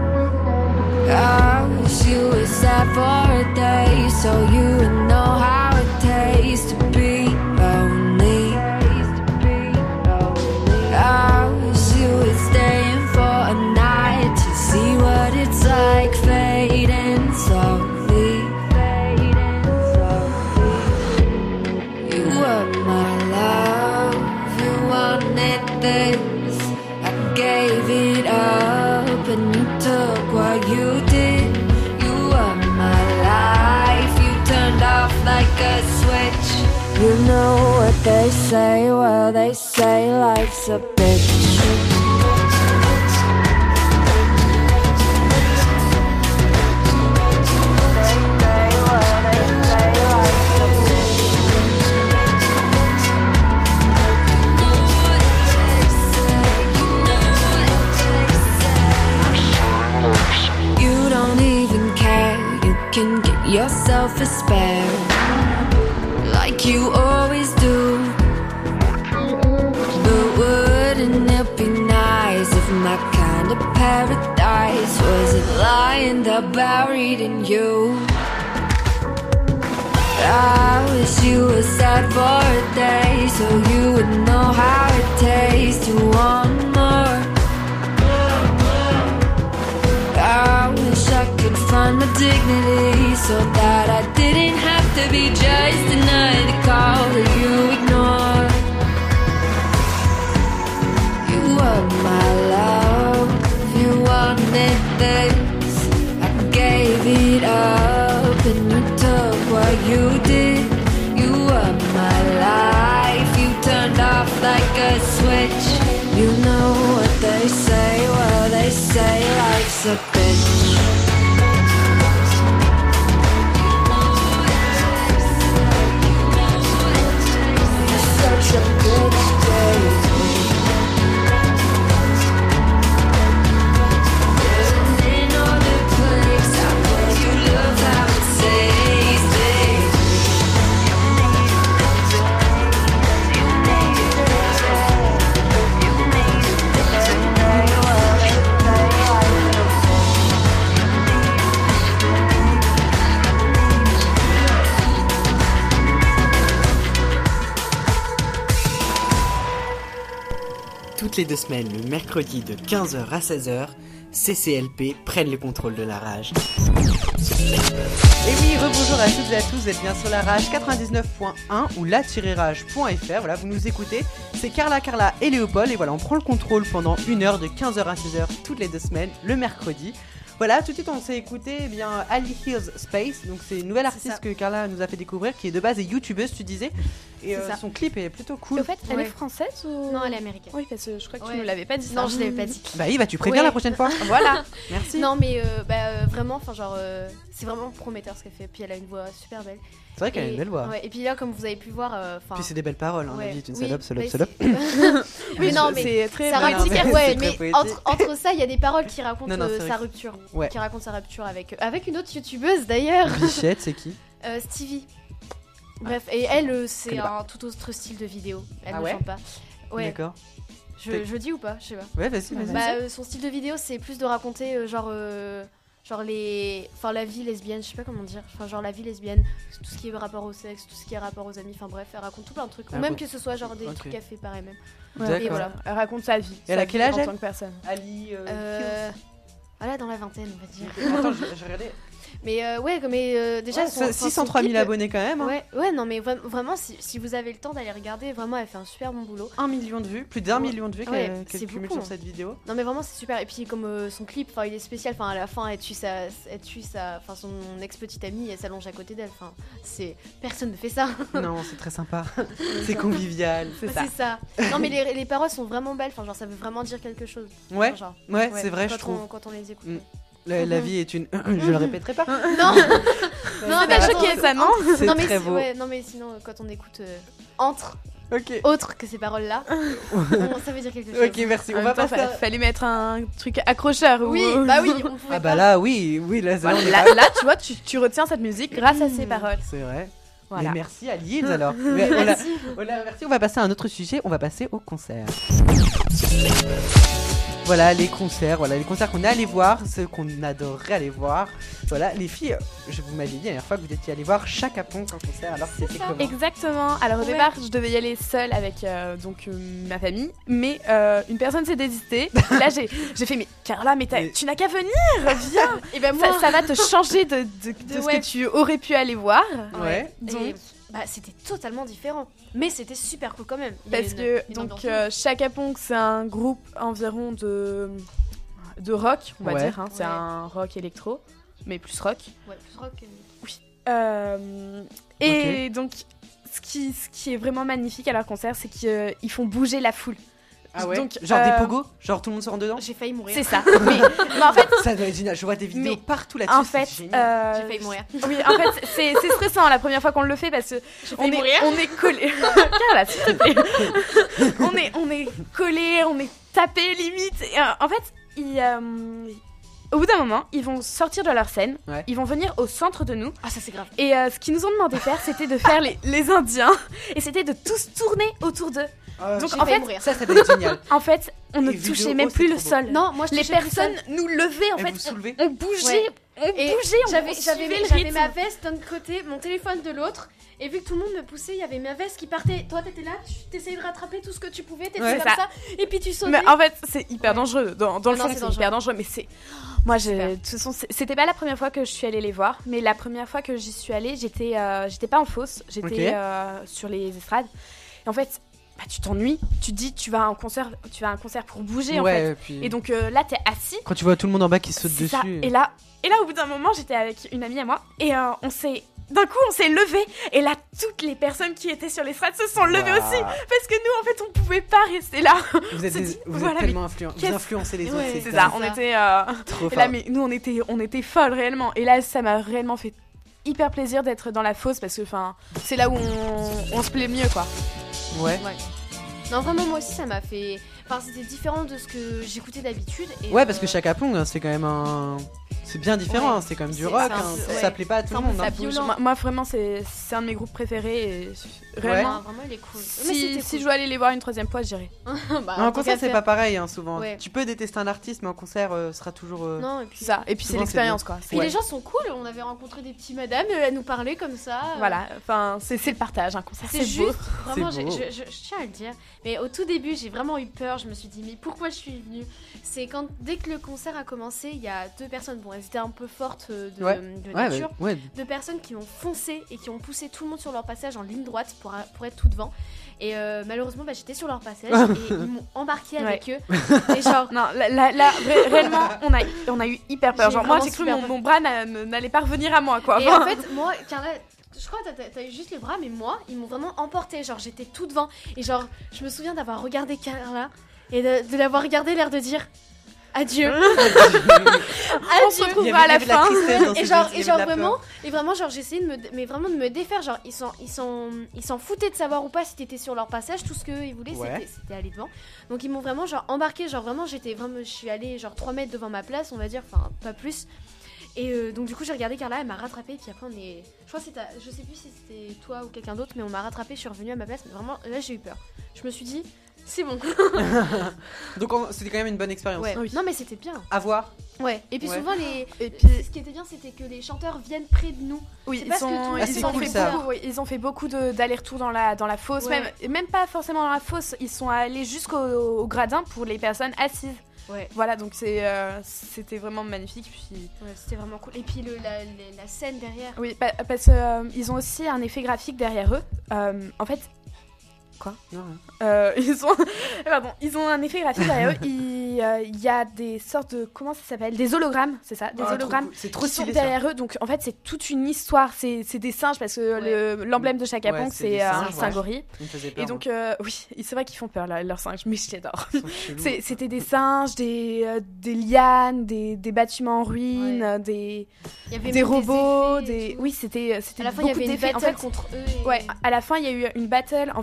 I wish you were sad for a day, so you would know how it tastes to be lonely. I wish you were staying for a night to see what it's like fading slowly. You were my love, you wanted this, I gave it up and you took what you did. You were my life, you turned off like a switch. You know what they say, well they say life's a bitch. Can get yourself a spare, like you always do. But wouldn't it be nice if my kind of paradise wasn't lying there buried in you? I wish you were sad for a day, so you would know how it tastes to want more. I wish I could find my dignity so that I didn't have to be just another call that you ignore. You were my love, you wanted this, I gave it up and you took what you did. You were my life, you turned off like a switch. You know what they say, well they say life's a bitch. Such a bitch, baby. In all the place, I bet you love how it tastes, Toutes les deux semaines, le mercredi de quinze heures à seize heures, C C L P prennent le contrôle de la rage. Et oui, rebonjour à toutes et à tous, vous êtes bien sur la rage quatre-vingt-dix-neuf point un ou la tiret rage point f r, voilà, vous nous écoutez, c'est Carla, Carla et Léopold, et voilà, on prend le contrôle pendant une heure de quinze heures à seize heures toutes les deux semaines, le mercredi. Voilà, tout de suite on s'est écouté eh bien Ali Hills Space, donc c'est une nouvelle artiste que Carla nous a fait découvrir, qui est de base est youtubeuse, tu disais, et euh, son clip est plutôt cool. Au fait, elle Ouais. est française ou Non, elle est américaine. Oui, parce que je crois que tu Ouais. nous l'avais pas dit. Non, ça. je l'avais pas dit. Bah Yves, tu préviens Ouais. la prochaine fois. Voilà. Merci. Non, mais euh, bah, euh, vraiment, enfin, genre, euh, c'est vraiment prometteur ce qu'elle fait. Puis elle a une voix super belle. C'est vrai qu'elle a Et- une belle voix. Ouais, et puis là, comme vous avez pu voir, euh, enfin. Puis c'est des belles paroles, hein, ouais, la vie est une oui, salope, salope, mais salope. c'est- mais non, mais c'est très ça Non, non, raconte, mais ouais, c'est très mais poétique. entre, entre ça, il y a des paroles qui racontent Non, non, euh, c'est sa vrai. rupture. Ouais. Qui racontent sa rupture avec, euh, avec une autre youtubeuse d'ailleurs, Bichette, c'est qui? euh, Stevie. Bref, et elle, euh, c'est connais pas. un tout autre style de vidéo. Elle Ah ne ouais chante pas. Ouais, D'accord. je, je dis ou pas, je sais pas. Ouais, vas-y, vas-y. Bah, euh, son style de vidéo, c'est plus de raconter euh, genre, euh, genre les, enfin la vie lesbienne, je sais pas comment dire, enfin genre la vie lesbienne, tout ce qui est rapport au sexe, tout ce qui est rapport aux amis, enfin bref, elle raconte tout plein de trucs, ou Elle même raconte- que ce soit genre des Ok. trucs qu'elle fait par elle-même. Ouais, Et D'accord. voilà. Elle raconte sa vie. Elle sa a quel vie âge, en elle tant que personne. Ali. Euh, voilà, dans la vingtaine, on va dire. Attends, je, je regardais. Mais euh, ouais, mais euh, déjà, Ouais, son- enfin, six cent son trois mille clip, abonnés quand même. Hein. Ouais, ouais, non, mais vra- vraiment, si, si vous avez le temps d'aller regarder, vraiment, elle fait un super bon boulot. Un million de vues, plus d'un Ouais. million de vues Ouais, qu'elle qu'elle c'est cumule beaucoup, sur hein. cette vidéo. Non, mais vraiment, c'est super. Et puis, comme euh, son clip, enfin, il est spécial. Enfin, à la fin, elle tue sa, elle tue sa, enfin, son ex-petite amie, elle s'allonge à côté d'elle. Enfin, c'est personne ne fait ça. Non, c'est très sympa. C'est convivial. C'est Ouais, ça. C'est ça. Non, mais les, les paroles sont vraiment belles. Enfin, genre, ça veut vraiment dire quelque chose. Ouais, Enfin, genre, ouais, ouais, c'est vrai, quand je trouve. on- quand on les écoute. Mm. La, la vie est une. Je le répéterai pas. Non, non, C'est mais pas attends, choqué, ça, non C'est non, mais très si- beau. ouais, non, mais sinon, euh, quand on écoute euh, entre Ok. autres que ces paroles-là, bon, ça veut dire quelque chose. Ok, merci. En On même va temps, passer. fa- à- fallait mettre un truc accrocheur. Oui, ou... bah oui, on pouvait Ah bah pas. là, oui, oui, là, c'est Voilà, on est là, pas- là, tu vois, tu, tu retiens cette musique grâce à ses paroles. C'est vrai. Voilà. Mais merci à Liz alors. Mais on l'a- on l'a- merci. On va passer à un autre sujet. On va passer au concert. Voilà les concerts, voilà les concerts qu'on est allé voir, ceux qu'on adorerait aller voir. Voilà les filles, je vous m'avais dit la dernière fois que vous étiez allé voir Chaka Ponk en concert. Alors c'était ça. comment? Exactement. Alors au Ouais. départ, je devais y aller seule avec euh, donc euh, ma famille, mais euh, une personne s'est désistée. Là, j'ai j'ai fait mais Carla, mais, t'as- Mais- tu n'as qu'à venir, viens. Et ben moi, Ça, ça va te changer de, de, de De ce ouais. que tu aurais pu aller voir. Ouais. Et, Donc- bah, c'était totalement différent. Mais c'était super cool quand même. Il y a Parce une- que une donc ambiance. euh, Chaka Ponk, c'est un groupe environ de de rock, on va Ouais. dire. Hein. C'est Ouais. un rock électro, mais plus rock. Ouais, plus rock. euh, Euh, et donc, ce qui, ce qui est vraiment magnifique à leur concert, c'est qu'ils font bouger la foule. Ah ouais. Donc, Genre euh, des pogos, genre tout le monde se rentre dedans. J'ai failli mourir. C'est ça. mais, mais en fait, Ça doit être génial. Je vois des vidéos Mais partout là-dessus. en fait, c'est génial. euh, J'ai failli mourir. oui, en fait, c'est c'est stressant la première fois qu'on le fait parce que J'ai on failli est, mourir. on est collé. Carla, s'il te plaît. on est, on est collé, on est tapé limite. Et, euh, en fait, ils, euh, au bout d'un moment, ils vont sortir de leur scène. Ouais. Ils vont venir au centre de nous. Ah, ça c'est grave. Et euh, ce qu'ils nous ont demandé de faire, c'était de faire les, les Indiens. Et c'était de tous tourner autour d'eux. Ah, donc, J'ai en failli fait, mourir. ça, ça doit être génial. En fait, on ne Les touchait vidéos, même oh, plus c'est le trop beau. sol. Non, moi je Les touchais plus personnes seule. nous levaient en Et fait. vous soulevez. On bougeait, Ouais. on Et bougeait, on J'avais suivait j'avais le j'avais rythme. ma veste d'un côté, mon téléphone de l'autre. Et vu que tout le monde me poussait, il y avait ma veste qui partait. Toi, t'étais là, tu t'essayais de rattraper tout ce que tu pouvais, t'étais Ouais, comme ça. ça. Et puis tu sautais. Mais en fait, c'est hyper Ouais. dangereux. Dans, dans le Non, fond, c'est c'est dangereux. hyper dangereux. Mais c'est. Moi, j'ai- Super. de toute façon, c'est- c'était pas la première fois que je suis allée les voir. Mais la première fois que j'y suis allée, j'étais euh, j'étais pas en fosse. J'étais Ok. euh, sur les estrades. Et en fait, bah, tu t'ennuies. Tu te dis, tu vas à un concert, tu vas à un concert pour bouger en fait. Ouais, puis Et donc euh, là, t'es assis. quand tu vois tout le monde en bas qui saute C'est dessus. ça. Et là, et là, au bout d'un moment, j'étais avec une amie à moi et euh, on s'est, d'un coup, on s'est levé. Et là, toutes les personnes qui étaient sur l'estrade se sont levées Waouh. aussi parce que nous, en fait, on pouvait pas rester là. Vous êtes, se des- dit, vous voilà, êtes tellement influents. Vous qu'est-ce- influencez les Ouais, autres. C'est dingue. ça. On ça. était. euh, Trop et là, fort. mais nous, on était, on était folles réellement. Et là, ça m'a réellement fait hyper plaisir d'être dans la fosse parce que, enfin, c'est là où on, on se plaît mieux, quoi. Ouais. Non, vraiment, moi aussi, ça m'a fait. Enfin, c'était différent de ce que j'écoutais d'habitude. et, Ouais, parce que euh, Chaka Ponk, hein, c'est quand même un. C'est bien différent, Ouais. hein, c'est quand même du C'est- rock. c'est un hein, peu- Ça ouais. plaît pas à tout C'est le un peu monde. ça. hein. violent. Moi, moi, vraiment, c'est, c'est un de mes groupes préférés. Et réellement, non, vraiment, il est cool. si, si je dois aller les voir une troisième fois, j'irai. bah, Mais en concert, c'est pas pareil, hein, souvent. Ouais. Tu peux détester un artiste, mais en concert, euh, sera toujours. euh, Non, et puis C'est ça. Et puis, c'est Souvent, l'expérience, quoi. Puis Ouais. les gens sont cool, on avait rencontré des petits madames, euh, elles nous parlaient comme ça. euh, Voilà. Enfin, c'est, c'est le partage. Un concert, C'est c'est juste, beau. vraiment, C'est je, beau. je- je- je tiens à le dire. Mais au tout début, j'ai vraiment eu peur. Je me suis dit, mais pourquoi je suis venue? C'est quand, dès que le concert a commencé, il y a deux personnes, bon, elles étaient un peu fortes euh, de, Ouais. de Ouais, nature, bah, ouais. deux personnes qui ont foncé et qui ont poussé tout le monde sur leur passage en ligne droite pour, pour être tout devant. Et euh, malheureusement, bah, j'étais sur leur passage et ils m'ont embarqué avec eux. Et genre, Non, là, là, là, ré- réellement, on a, on a eu hyper peur. J'ai Genre, moi, vraiment j'ai cru super mon, peur. mon bras n'a- n'allait pas revenir à moi, quoi. et Enfin, en fait, moi, Carla, je crois que t'as- t'as eu juste le bras, mais moi, ils m'ont vraiment emporté. Genre, j'étais tout devant. Et genre, je me souviens d'avoir regardé Carla et de, de l'avoir regardé, l'air de dire adieu. on se Il y retrouvera avait- à la il y avait de la fin. tristesse dans Et ses genre, yeux, il y et avait genre de la peur. vraiment, et vraiment, genre, j'essayais de me, mais vraiment de me défaire. Genre, ils s'en, ils sont, ils s'en foutaient de savoir ou pas si t'étais sur leur passage. Tout ce qu'ils voulaient, Ouais. c'était, c'était aller devant. Donc, ils m'ont vraiment, genre, embarqué. Genre, vraiment, j'étais vraiment, je suis allée, genre, trois mètres devant ma place, on va dire, enfin, pas plus. Et euh, donc, du coup, j'ai regardé Carla, elle m'a rattrapée. Puis après, on est. Je crois que c'était. Je sais plus si c'était toi ou quelqu'un d'autre, mais on m'a rattrapée. Je suis revenue à ma place. Mais vraiment, là, j'ai eu peur. Je me suis dit, c'est bon. Donc, on- c'était quand même une bonne expérience. Ouais. Oui. Non, mais c'était bien. À voir. Ouais. Et puis, Ouais. souvent, les. Et puis, Ce qui était bien, c'était que les chanteurs viennent près de nous. oui, c'est ils, pas ce que sont, tout le Ah, ils, c'est ont cool, fait ça. beaucoup, oui, ils ont fait beaucoup de- d'allers-retours dans la, dans la fosse. Ouais. Même, même pas forcément dans la fosse, ils sont allés jusqu'au au gradin pour les personnes assises. Ouais. Voilà, donc c'est, euh, c'était vraiment magnifique. Puis, Ouais, c'était vraiment cool. Et puis le, la, la- la scène derrière. oui, pa- parce qu'ils ont aussi un effet graphique derrière eux. Euh, en fait, Non, ouais. Euh, ils ont, pardon, ils ont un effet graphique derrière eux. Il euh, il y a des sortes de, comment ça s'appelle, des hologrammes, c'est ça, des Ah, trop hologrammes cool. C'est trop qui sont stylé ça. derrière eux. Donc en fait, c'est toute une histoire. C'est, c'est des singes parce que le- l'emblème de Chaka Ouais, Ponk, c'est c'est des euh, singes, un ouais. singe-gorille. Il me faisait peur. Et donc euh, oui, c'est vrai qu'ils font peur là, leurs singes, mais je l'adore. moi. Ils sont chelous. C'est- C'était des singes, des, euh, des lianes, des, des bâtiments en ruine, Ouais. euh, des, Il y avait des même robots, effets et des, tout. oui, c'était, c'était À la fin, il y beaucoup avait une d'effets. battle En fait, contre eux. Et... ouais, à la fin, il y a eu une battle en fait entre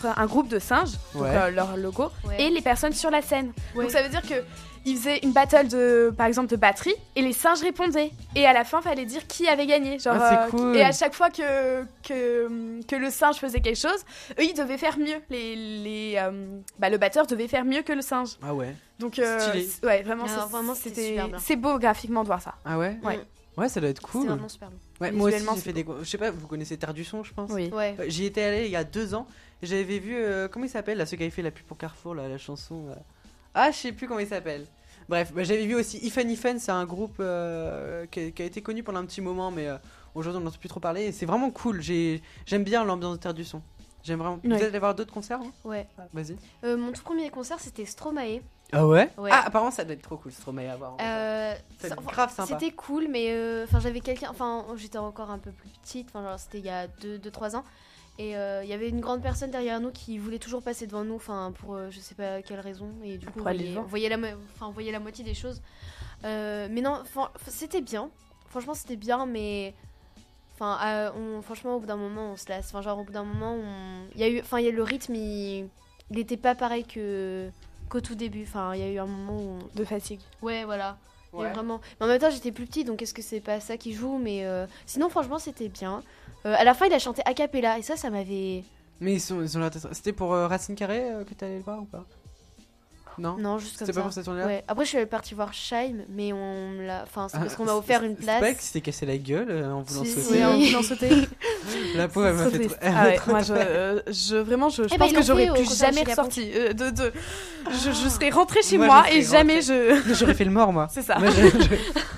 un groupe de singes, donc Ouais. euh, leur logo, Ouais. et les personnes sur la scène. Ouais. Donc ça veut dire que ils faisaient une battle de, par exemple, de batterie, et les singes répondaient. Et à la fin, fallait dire qui avait gagné. Genre, Ah, c'est euh, cool. Et à chaque fois que, que, que le singe faisait quelque chose, eux, ils devaient faire mieux. Les, les, euh, bah, le batteur devait faire mieux que le singe. Ah ouais. Donc, euh, Stylé. c- ouais, vraiment, Alors, c'est- vraiment, c'était c'était super bien. c'est beau graphiquement de voir ça. Ah ouais. Ouais. Ouais, ça doit être C'était cool. vraiment super bon. Ouais, moi aussi Visuellement, j'ai c'est fait des. Je sais pas, vous connaissez Terre du Son, je pense. Oui. Ouais. Euh, J'y étais allé il y a deux ans. Et j'avais vu euh, comment il s'appelle là, celui qui avait fait la pub pour Carrefour là, la chanson. là. Ah, je sais plus comment il s'appelle. Bref, bah, j'avais vu aussi Ifan Ifan, c'est un groupe euh, qui, a, qui a été connu pendant un petit moment, mais euh, aujourd'hui on n'entend plus trop parler. Et c'est vraiment cool. J'ai, j'aime bien l'ambiance de Terre du Son. J'aime vraiment. Vous Ouais. êtes allé voir d'autres concerts hein Ouais. Vas-y. Euh, mon tout premier concert, c'était Stromae. Ah ouais. Ouais. Ah, apparemment ça doit être trop cool, Stromae à voir. en fait. Euh, Ça ça- doit être grave sympa. C'était cool, mais euh, enfin j'avais quelqu'un, enfin j'étais encore un peu plus petite, enfin genre c'était il y a deux trois ans, et euh, il y avait une grande personne derrière nous qui voulait toujours passer devant nous, enfin pour euh, je sais pas quelle raison, et du coup on Pour aller voyait, devant. on voyait la, mo- enfin, on voyait la moitié des choses. Euh, mais non, enfin, c'était bien, franchement c'était bien, mais enfin euh, on- franchement au bout d'un moment on se lasse, enfin genre au bout d'un moment on- il y a eu, enfin il y a le rythme, il il était pas pareil que qu'au tout début, enfin il y a eu un moment où on- De fatigue. ouais voilà. Et Ouais. vraiment. Mais en même temps, j'étais plus petite, donc est-ce que c'est pas ça qui joue? Mais euh, sinon, franchement, c'était bien. Euh, à la fin, il a chanté a cappella, et ça, ça m'avait. Mais ils sont, ils ont l'air d'être- C'était pour euh, Racine Carré euh, que t'allais le voir ou pas? Non. Non, juste comme C'était ça. pas pour cette tournée-là. Ouais. Après, je suis partie voir Scheim, mais on me l'a. Enfin, c'est Ah, parce qu'on m'a offert une C'est pas place. que s'était cassé la gueule euh, en voulant Si, sauter. si. Oui, en voulant sauter. La pauvre, elle m'a Trop fait triste. trop. elle Ah m'a ouais, trop moi, je, fait- euh, je vraiment, je, je Eh ben, pense ils que l'ont j'aurais fait au plus concert jamais chez ressorti. euh, de, de, je, je serais rentrée chez Moi, moi, je et serais jamais je, J'aurais fait le mort, moi. c'est ça. Moi, je- je- je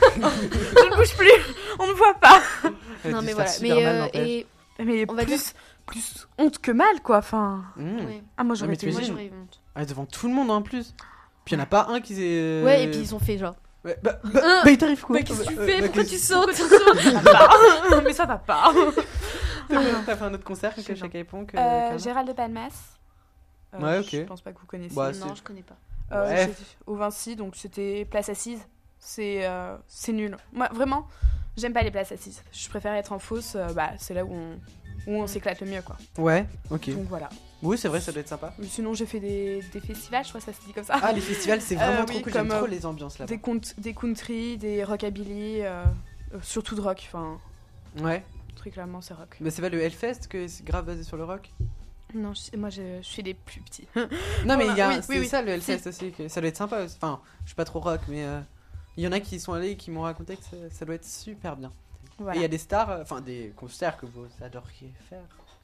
ne bouge plus. On ne voit pas. Elle a Non, dû mais se voilà. faire Mais, super mal, euh, n'empêche. et. Mais On va plus, plus honte que mal, quoi. Enfin, Mmh. Ouais. ah moi Ah, j'aurais mais été. tu Moi, imagines j'aurais eu honte. Ah, devant tout le monde en plus. Puis il n'y en a pas un qui s'est. Ouais, et puis ils ont fait genre. Ouais, bah, bah, bah, il t'arrive quoi? Bah, qu'est-ce que tu Euh, fais? bah, Pourquoi qu'est-ce- tu sautes? Ça va pas. Mais ça va pas. T'as fait- T'as fait un autre concert que Je sais Chaka et Ponk? euh, Euh, Carla Gérald de Palmas. Euh, Ouais, ok. Je pense pas que vous connaissez. Bah, Non, c'est- je connais pas. Euh, Ouais. j'ai- Au Vinci, donc c'était place assise. C'est euh, c'est nul. Moi, vraiment, j'aime pas les places assises. Je préfère être en fosse. euh, bah, c'est là où on, où on s'éclate le mieux, quoi. Ouais, ok. Donc voilà. Oui, c'est vrai, ça doit être sympa. Mais sinon, j'ai fait des, des festivals, je crois que ça se dit comme ça. Ah, les festivals, c'est vraiment Euh, trop oui, cool. J'aime comme, trop euh, les ambiances là-bas. des, cont- des country, des rockabilly, euh, euh, surtout de rock. Enfin, Ouais. très clairement, c'est rock. Mais c'est pas le Hellfest que c'est grave basé sur le rock? Non, je- moi, je, je suis des plus petits. Non, mais il y a, Oui, c'est oui, oui. ça le Hellfest aussi. Que ça doit être sympa aussi. Enfin, je suis pas trop rock, mais euh, il y en a qui y sont allés et qui m'ont raconté que ça, ça doit être super bien. Et Voilà. il y a des stars, euh, enfin des concerts que vous adoriez faire.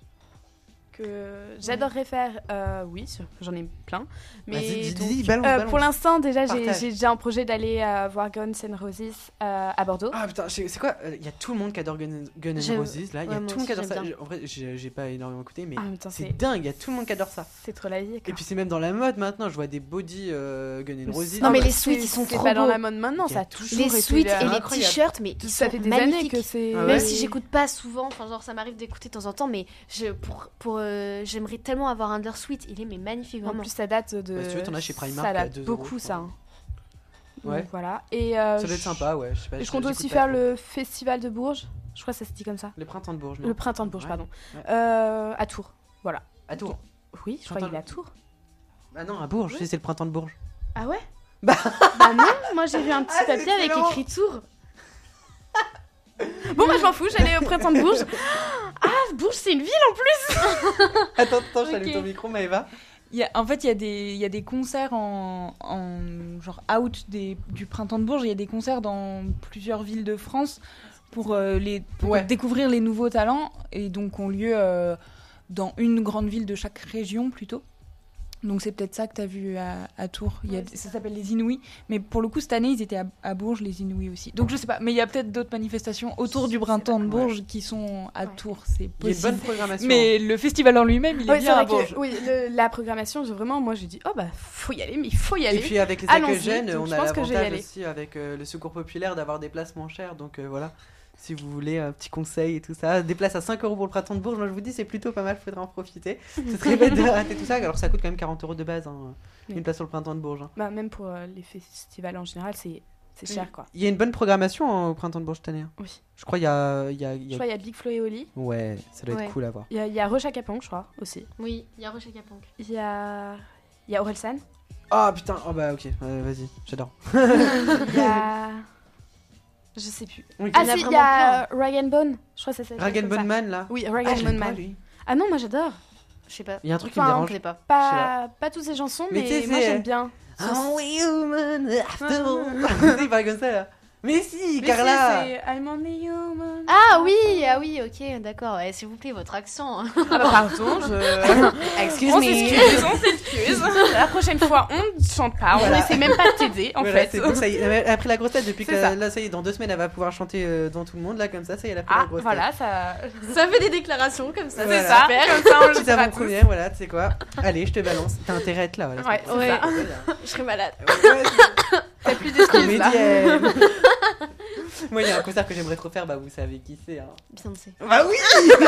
Que j'adorerais faire, euh, oui, j'en ai plein. Mais Vas-y, dis- donc, dis, balance, euh, balance. pour l'instant, déjà, j'ai Partage. j'ai déjà un projet d'aller euh, voir Guns N' Roses euh, à Bordeaux. Ah putain, je- c'est quoi? Il y a tout le monde qui adore Gun Gun N' J'aime- Roses là. Il y ouais, a moi tout le monde qui aussi, adore ça. j'aime bien. En vrai, j'ai j'ai pas énormément écouté, mais En même temps, c'est c'est dingue. Il y a tout le monde qui adore ça. c'est trop la vie. quoi. Et puis c'est même dans la mode maintenant. Je vois des body euh, Gun N' Roses. Non, mais bah, les c'est- suites, ils sont c'est trop pas dans beaux. la mode maintenant, Il y ça a a toujours Les été suites là. et les incroyable. t-shirts, mais ils Ça sont fait des années magnifiques. que c'est. Ah ouais Même si j'écoute pas souvent, enfin genre ça m'arrive d'écouter de temps en temps, mais je pour pour euh, j'aimerais tellement avoir un Undersweet, il est mais magnifique En vraiment. plus, ça date de. Bah, si tu veux, t'en as chez Primark Ça à date deux beaucoup, euros, ça. enfin. hein. Ouais. Donc, voilà. Et euh, Ça doit être je- sympa, ouais. Je sais pas. et je je- compte j'écoute aussi pas faire trop. le festival de Bourges. Je crois que ça se dit comme ça. Les printemps de Bourges, non? Le printemps de Bourges, Ouais. pardon. Ouais. Euh, à Tours. À Tours. Oui, je crois Printemps qu'il est à Tours. Ah non, à Bourges. Si, c'est le printemps de Bourges. Ah ouais Bah. Bah non, moi j'ai vu un petit Ah, c'est papier avec excellent. écrit Tours. Bon, bah je m'en fous, j'allais au printemps de Bourges. Ah, Bourges, c'est une ville en plus. Attends, attends, j'allume Ok. ton micro, Maëva. Il y a- en fait, il y, a des- il y a des concerts en, en genre out des, du printemps de Bourges. Il y a des concerts dans plusieurs villes de France pour, euh, les, pour Ouais. découvrir les nouveaux talents et donc ont lieu euh, dans une grande ville de chaque région plutôt. Donc c'est peut-être ça que tu as vu à, à Tours. Il y a, Ouais, c'est ça s'appelle les Inouïs. Mais pour le coup, cette année, ils étaient à, à Bourges, les Inouïs aussi. Donc je sais pas, mais il y a peut-être d'autres manifestations autour du printemps de Bourges qui sont à Ouais. Tours. C'est Il y a une possible. bonne programmation. Mais le festival en lui-même, il est Ouais, c'est bien à vrai Bourges. que, oui, le- la programmation, je- vraiment, moi j'ai dit, oh bah faut y aller, mais il faut y aller. Et puis avec les Allons-y, accueils jeunes, donc on je a pense que je vais y l'avantage aller. aussi avec euh, le secours populaire d'avoir des places moins chères. Donc euh, voilà, si vous voulez un petit conseil et tout ça, des places à cinq euros pour le printemps de Bourges, moi je vous dis c'est plutôt pas mal, faudrait en profiter. C'est très bête de rater tout ça, alors ça coûte quand même quarante euros de base, hein, Oui. une place sur le printemps de Bourges. hein. Bah, même pour euh, les festivals en général, c'est c'est cher quoi. Il y a une bonne programmation hein, au printemps de Bourges cette année. hein. Oui. Je crois il y a, il y a, il y Je a- crois qu'il y a Big Flo et Oli. Ouais, ça doit Ouais. être cool à voir. Il y a, il y a Rocha Capong, je crois, aussi. Oui, il y a Rocha Capong. Il y a. Il y a Orelsan. Ah putain, oh bah ok, euh, vas-y, j'adore. Il y a. Je sais plus. Ok. Ah Il y en a si, il y a vraiment Rag and Bone. Je crois que ça s'appelle. Rag and comme ça. Bone Man là. Oui, Rag Ah, and j'aime Bone pas, Man. lui. Ah non, moi j'adore. Je sais pas. Il y a un truc qui me Enfin, Je dérange. sais pas. Pas, pas toutes ces chansons, Mais mais, tu sais, moi c'est- j'aime bien. I'm only human after all. Il parle comme ça là. Mais si, Mais Carla. si, c'est I'm only human. Ah oui, ah oui, ok, d'accord. Ouais, s'il vous plaît, votre accent. Ah bah pardon, je. Excuse on me. s'excuse, on s'excuse. La prochaine fois, on ne chante pas, on Voilà. essaie même pas de t'aider en Voilà, fait. c'est bon, ça y est. Elle a pris la grosse tête depuis que C'est ça. là, ça y est, dans deux semaines, elle va pouvoir chanter euh, devant tout le monde là comme ça. Ça y est, elle a pris Ah la grosse voilà, ça. Ça fait des déclarations comme ça. Voilà. C'est ça, comme ça on le tête. Petite saura tous. avant-première, voilà, tu sais quoi. Allez, je te balance. T'as intérêt à être là, voilà. Ouais, c'est c'est Ouais. ça. Je serais malade. Ouais, T'as plus d'excuses là. comédienne. Moi, il y a un concert que j'aimerais trop faire, bah vous savez qui c'est. Hein. Beyoncé. Bah oui.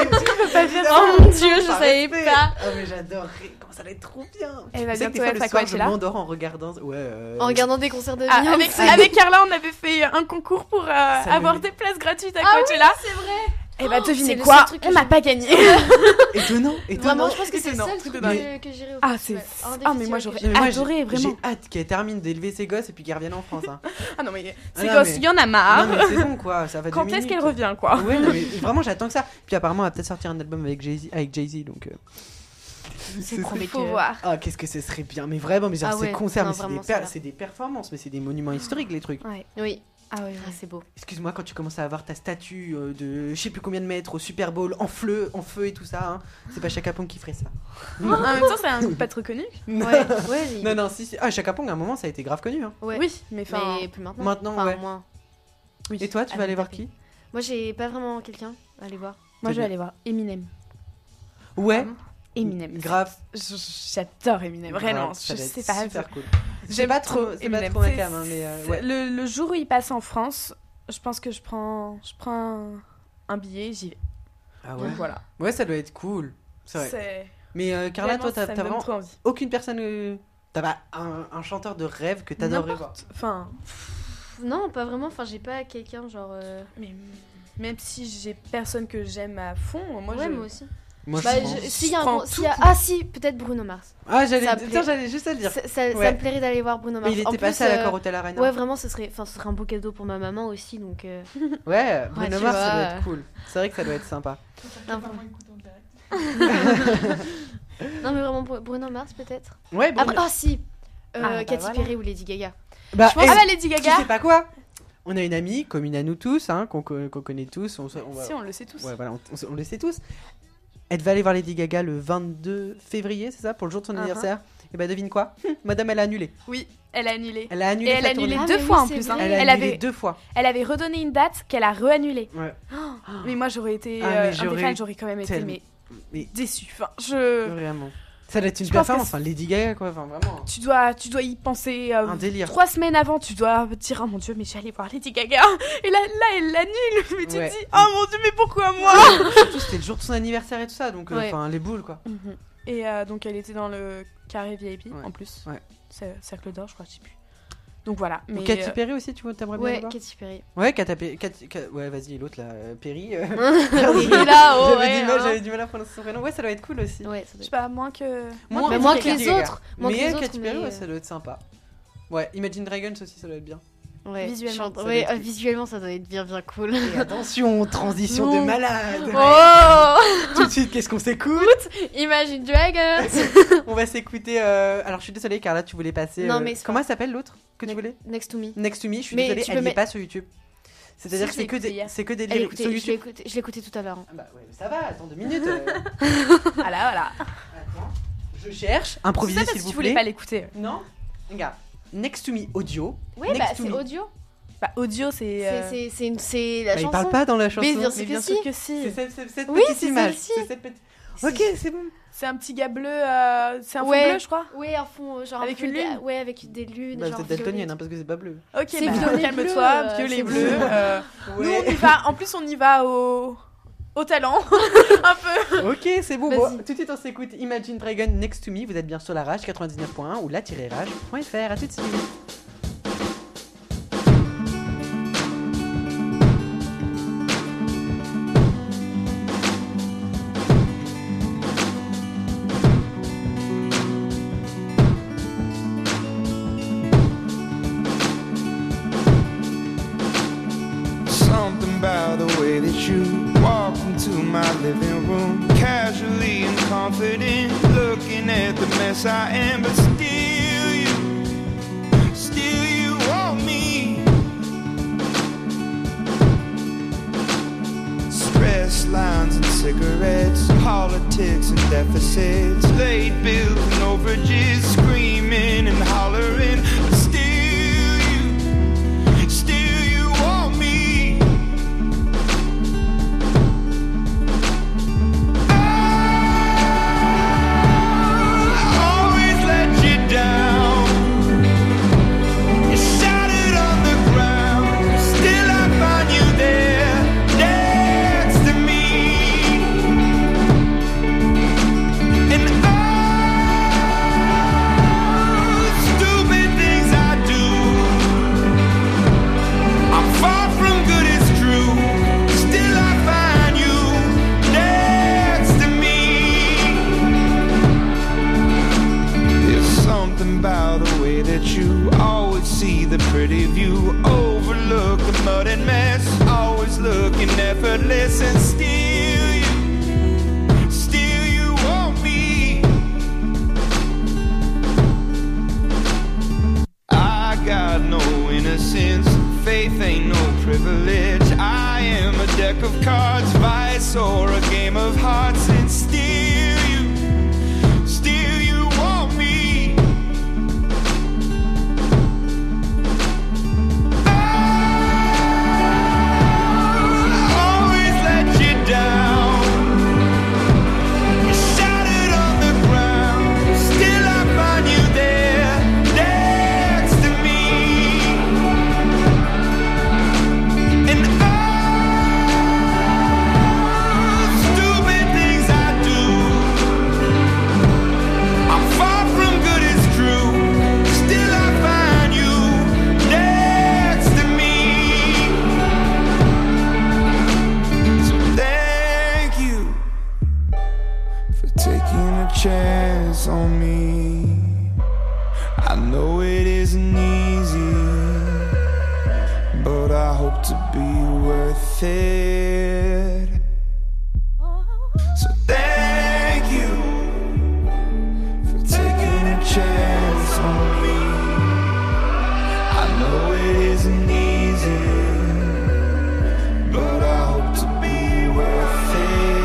Oh mon dieu, je Par savais respect. pas. Ah mais j'adorerais. Comment ça va être trop bien. Elle va Tu sais que bientôt des fois, être le à soir, je Coachella. m'endors en regardant. Ouais. euh, En regardant des concerts de Ah, Beyoncé. avec, avec Carla, on avait fait un concours pour euh, Ça avoir me- des places gratuites à Ah oui, Coachella. c'est vrai. Et bah c'est devinez le quoi, seul truc que on n'a j'ai- pas gagné. Étonnant, étonnant. Vraiment, je pense que c'est le Étonnant, seul truc truc de que, que j'irai au Ah, c'est. festival. Un des Ah, mais moi festivals j'aurais que Mais moi, adoré j'ai- vraiment. J'ai hâte qu'elle termine d'élever ses gosses et puis qu'elle revienne en France. Hein. Ah non, mais Ah c'est non, gosse, mais- il y en a marre. Non mais c'est bon quoi, ça va Quand deux est-ce minutes. qu'elle revient quoi? Ouais, non, mais vraiment j'attends que ça. Puis apparemment elle va peut-être sortir un album avec Jay-Z, avec Jay-Z donc. euh, C'est ce serait- prometteur. Faut voir. Ah qu'est-ce que ce serait bien, mais vraiment, mais genre Ah ces ouais, concerts, non, mais c'est des, vraiment, per- ça va. c'est des performances, mais c'est des monuments historiques les trucs. Ouais. Oui, Ah ouais, ah, c'est beau. Excuse-moi quand tu commences à avoir ta statue euh, de je sais plus combien de mètres au Super Bowl en feu, en feu et tout ça, hein. C'est pas Chaka Pong qui ferait ça. En même temps, c'est un groupe pas trop connu. Ouais, ouais, il- Non non si, si. Ah Chaka Pong à un moment ça a été grave connu. Hein. ouais. Oui, mais enfin. Mais plus maintenant. Maintenant, Enfin, ouais. moins. Oui. Et toi tu Ah, vas aller mais voir tapé. qui? Moi, j'ai pas vraiment quelqu'un à aller voir. Moi, je bien. vais aller voir Eminem. Ouais. Eminem. Grave. Je- J'adore Eminem, vraiment. Grave, ça Je va être sais pas. super cool. C'est J'aime pas trop, c'est pas Eminem. trop ma C'est- cam, hein, mais euh, c'est- ouais. le, le jour où il passe en France, je pense que je prends, je prends un, un billet, j'y vais. Ah ouais. Donc voilà. Ouais ça doit être cool. C'est vrai. C'est. Mais euh, Carla, Vraiment, toi, t'as ça me t'as donne vraiment trop envie. aucune personne. euh, T'as pas un, un chanteur de rêve que t'adorerais voir. Enfin, Non, pas vraiment. Enfin, j'ai pas quelqu'un genre. euh, mais même si j'ai personne que j'aime à fond, moi ouais, je. moi aussi. Moi, Bah, je je- pense. s'il y a un prends gros- s'il tout y a- pour- Ah si, peut-être Bruno Mars. Ah, j'allais, ça me tiens, plaît. j'allais juste à le dire. Ça, ça- ça Ouais. me plairait d'aller voir Bruno Mars. Mais il En était plus, passé à la euh, Corotel Arena. Ouais, vraiment, ce serait, enfin, ce serait un beau cadeau pour ma maman aussi, donc. euh, Ouais, Bruno tu Mars, ça vois. doit être cool. C'est vrai que ça doit être sympa. Non, non, mais vraiment Bru- Bruno Mars peut-être. Ouais, Bruno. Après, ah si, euh, Ah, bah Katy voilà. Perry ou Lady Gaga. bah, Je pense hey, ah bah Lady tu Gaga. sais pas quoi? On a une amie commune à nous tous, hein, qu'on co- qu'on connaît tous. On, se- on va- Si on le sait tous. Ouais, voilà, on, on se- on le sait tous. Elle devait aller voir Lady Gaga le vingt-deux février, c'est ça, pour le jour de son Uh-huh. anniversaire. Et bah devine quoi? Madame, elle a annulé. Oui, elle a annulé. Elle a annulé Et elle sa a annulé tournée. Ah, deux mais fois oui, en c'est plus. hein. vrai. Elle a Elle annulé avait, deux fois. elle avait redonné une date qu'elle a re-annulée. Ouais. Mais moi j'aurais été Ah, mais euh, un des j'aurais fans, j'aurais quand même été tellement- mais Mais déçue. Enfin, je. vraiment. Ça doit être une Je pense que performance, c'est- enfin Lady Gaga quoi, enfin vraiment. Tu dois, tu dois y penser euh, Un délire. trois semaines avant. Tu dois te dire oh mon dieu, mais j'allais voir Lady Gaga. Et là, là, elle l'annule. Mais tu Ouais. te dis oh mon dieu, mais pourquoi moi? Surtout c'était le jour de son anniversaire et tout ça, donc euh, Ouais. enfin les boules quoi. Et euh, donc elle était dans le carré V I P Ouais. en plus. Ouais. C'est Cercle d'Or, je crois, je sais plus. Donc voilà. Mais Ou Katy euh, Perry aussi, tu vois, t'aimerais bien Ouais, le voir? Katy Perry. Ouais, Katy Perry. Katy- Ka- Ouais, vas-y, l'autre là, euh, Perry. euh, Il est là, oh, J'avais ouais, du mal, hein. j'avais du mal à prononcer son prénom. Ouais, ça doit être cool aussi. Ouais, ça je doit sais pas, moins que. Moins, Mais que moins Katy que les Gaga. autres, moins que mais les autres, Katy Perry, mais, ouais, euh, ça doit être sympa. Ouais, Imagine Dragons aussi, ça doit être bien. être- ouais, Visuellement, chante- ça doit ouais, être euh, cool. visuellement, ça doit être bien, bien cool. Et attention, transition de Non. malade. Oh Tout de suite, qu'est-ce qu'on s'écoute? Imagine Dragons. On va s'écouter. euh, Alors, je suis désolée, Carla, tu voulais passer. Non, euh, mais c'est Comment pas- elle s'appelle l'autre que tu voulais? Next to me. Next to Me. Je suis Mais désolée, tu elle peux n'y est mettre- pas sur YouTube. C'est-à-dire Si, que c'est je que l'ai écouté des, hier. c'est que des Elle lyrics écoutait- sur je l'ai YouTube. écouté, je l'ai écouté tout à l'heure. hein. Ah bah ouais, ça va, attends deux minutes. euh. Voilà, voilà. Attends, je cherche. C'est Improvisez ça parce s'il que vous tu voulais plaît. pas l'écouter. Non, regarde. Next to Me audio. Oui, Next bah to c'est Me. audio. Bah, audio, c'est. C'est- euh, C'est c'est une- c'est la Bah, il chanson. parle pas dans la chanson. Mais bien Mais sûr bien que sûr si. que si. C'est cette, cette- cette Oui, petite c'est image. celle-ci. C'est cette petite- Ok, c'est bon. C'est un petit gars bleu. euh, C'est un fond Ouais. bleu, je crois. Ouais, un fond, euh, genre Avec un peu une des- lune. Ouais, avec des lunes. Bah, genre c'est daltonienne, violettes. hein, parce que c'est pas bleu. Ok, C'est bah, violet calme-toi, bleu, euh, violet c'est bleu. bleu. euh, Nous, Ouais. on y va. En plus, on y va au. Au talent. Un peu. Ok, c'est bon. Vas-y. Bon, tout de suite, on s'écoute Imagine Dragon Next to Me. Vous êtes bien sur la Rage quatre-vingt-dix-neuf point un ou la-rage point fr. À tout de suite. in my living room, casually and confident, looking at the mess I am, but still you, still you want me. Stress lines and cigarettes, politics and deficits, late bills and overages, screaming and hollering, but still you, still you want me. Pretty view, overlook the mud and mess, always looking effortless, and still you, still you want me. I got no innocence, faith ain't no privilege. I am a deck of cards, vice or a game of hearts, and still you, still you want me. Chance on me. I know it isn't easy, but I hope to be worth it. So thank you for taking a chance on me. I know it isn't easy, but I hope to be worth it.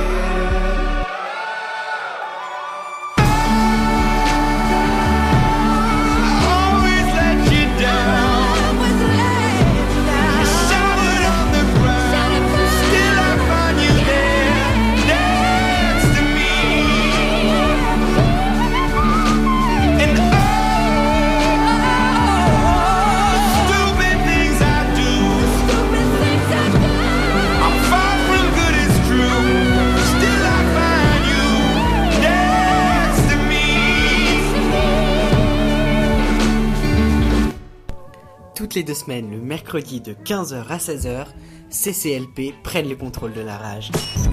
Toutes les deux semaines, le mercredi de quinze heures à seize heures, C C L P prennent le contrôle de la rage.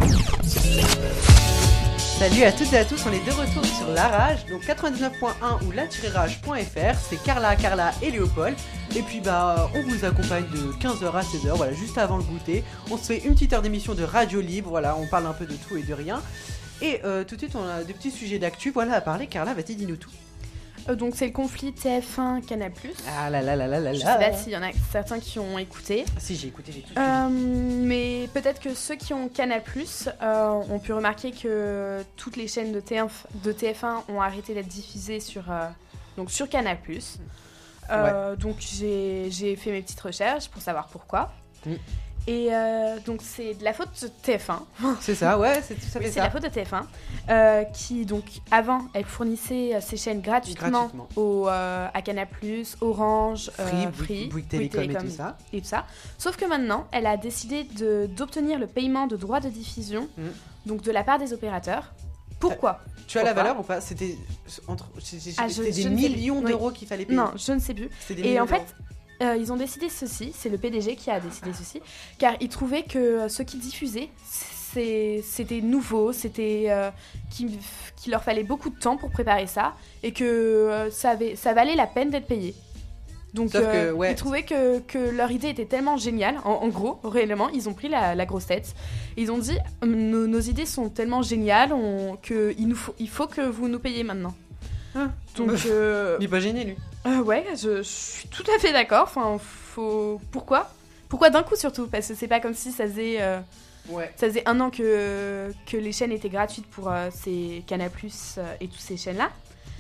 Salut à toutes et à tous, on est de retour sur La Rage, donc quatre-vingt-dix-neuf point un ou la tiret rage point f r, c'est Carla, Carla et Léopold. Et puis bah on vous accompagne de quinze heures à seize heures, voilà, juste avant le goûter. On se fait une petite heure d'émission de radio libre, voilà, on parle un peu de tout et de rien. Et euh, tout de suite on a des petits sujets d'actu, voilà à parler. Carla, vas-y, dis-nous tout. Euh, donc c'est le conflit T F un Canal+. Ah là là là là là là. Je sais pas s'il y en a certains qui ont écouté. Si, j'ai écouté, j'ai tout euh, Mais peut-être que ceux qui ont Canal+, euh, ont pu remarquer que toutes les chaînes de, T F, de T F un ont arrêté d'être diffusées sur, euh, donc sur Canal+. Euh, ouais. Donc j'ai, j'ai fait mes petites recherches pour savoir pourquoi. Mm. Et euh, donc c'est de la faute de T F un. C'est ça, ouais, c'est tout ça. Oui, fait c'est ça. la faute de T F un euh, qui donc avant elle fournissait ses chaînes gratuitement, gratuitement. Au, euh, à Canal+, Orange, Free, euh, Free, Bouygues Télécom, Télécom et tout ça. Et tout ça. Sauf que maintenant elle a décidé de, d'obtenir le paiement de droits de diffusion, mm. donc de la part des opérateurs. Pourquoi ? Tu as Pourquoi la valeur ou pas ? C'était entre c'était, ah, je, c'était je des millions d'euros oui. qu'il fallait payer. Non, je ne sais plus. Et en fait. Euh, ils ont décidé ceci, c'est le P D G qui a décidé ceci, car ils trouvaient que ce qu'ils diffusaient, c'est, c'était nouveau, c'était euh, qu'il, qu'il leur fallait beaucoup de temps pour préparer ça, et que euh, ça, avait, ça valait la peine d'être payé. Donc Sauf euh, que, ouais. ils trouvaient que, que leur idée était tellement géniale. En, en gros, réellement, ils ont pris la, la grosse tête. Ils ont dit nos, nos idées sont tellement géniales on, que il nous faut, il faut que vous nous payiez maintenant. Ah. Donc euh, Il est pas gêné lui. euh, ouais, je, je suis tout à fait d'accord. Enfin, faut pourquoi Pourquoi d'un coup surtout? Parce que c'est pas comme si ça faisait euh, Ouais. ça faisait un an que que les chaînes étaient gratuites pour euh, ces Canal+ euh, et toutes ces chaînes là.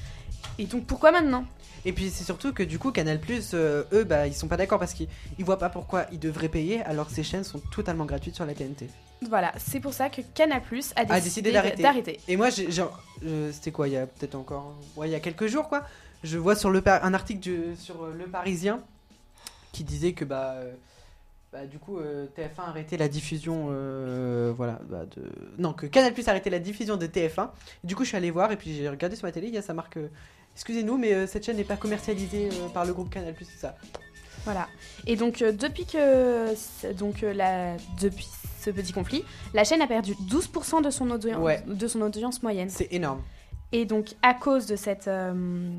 Et donc pourquoi maintenant? Et puis c'est surtout que du coup Canal+, euh, eux, bah ils sont pas d'accord parce qu'ils ils voient pas pourquoi ils devraient payer alors que ces chaînes sont totalement gratuites sur la T N T. Voilà, c'est pour ça que Canal+ a décidé, A décidé d'arrêter. d'arrêter. Et moi, j'ai, j'ai- euh, c'était quoi, il y a peut-être encore, ouais, il y a quelques jours quoi. Je vois sur le Par- un article du- sur euh, Le Parisien qui disait que bah, euh, bah du coup euh, T F un a arrêté la diffusion, euh, voilà, bah, de, non que Canal+ a arrêté la diffusion de T F un. Du coup, je suis allé voir et puis j'ai regardé sur la télé, il y a ça marque. euh, Excusez-nous, mais euh, cette chaîne n'est pas commercialisée euh, par le groupe Canal+, c'est ça. Voilà. Et donc euh, depuis que donc euh, la depuis ce petit conflit, la chaîne a perdu douze pour cent de son audience Ouais. de son audience moyenne. C'est énorme. Et donc à cause de cette euh,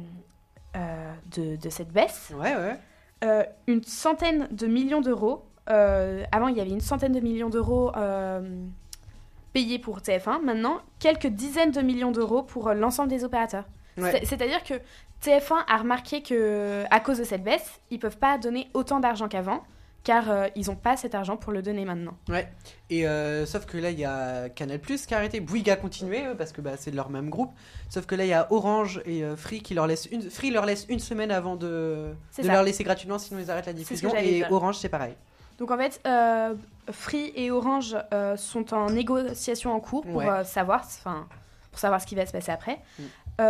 euh, de, de cette baisse, Ouais, ouais. euh, une centaine de millions d'euros. euh, avant, il y avait une centaine de millions d'euros euh, payés pour T F un. Maintenant, quelques dizaines de millions d'euros pour euh, l'ensemble des opérateurs. Ouais. C'est- C'est-à-dire que T F un a remarqué que, à cause de cette baisse, ils peuvent pas donner autant d'argent qu'avant, car euh, ils ont pas cet argent pour le donner maintenant. Ouais. Et euh, sauf que là, il y a Canal+ qui a arrêté. Bouygues a continué eux, parce que bah, c'est de leur même groupe. Sauf que là, il y a Orange et euh, Free qui leur laissent une Free leur laisse une semaine avant de, C'est de ça. leur laisser gratuitement, sinon ils arrêtent la ce que diffusion. j'allais Et dire. Orange, c'est pareil. Donc en fait, euh, Free et Orange euh, sont en négociation en cours pour Ouais. euh, savoir, enfin, pour savoir ce qui va se passer après. Mm.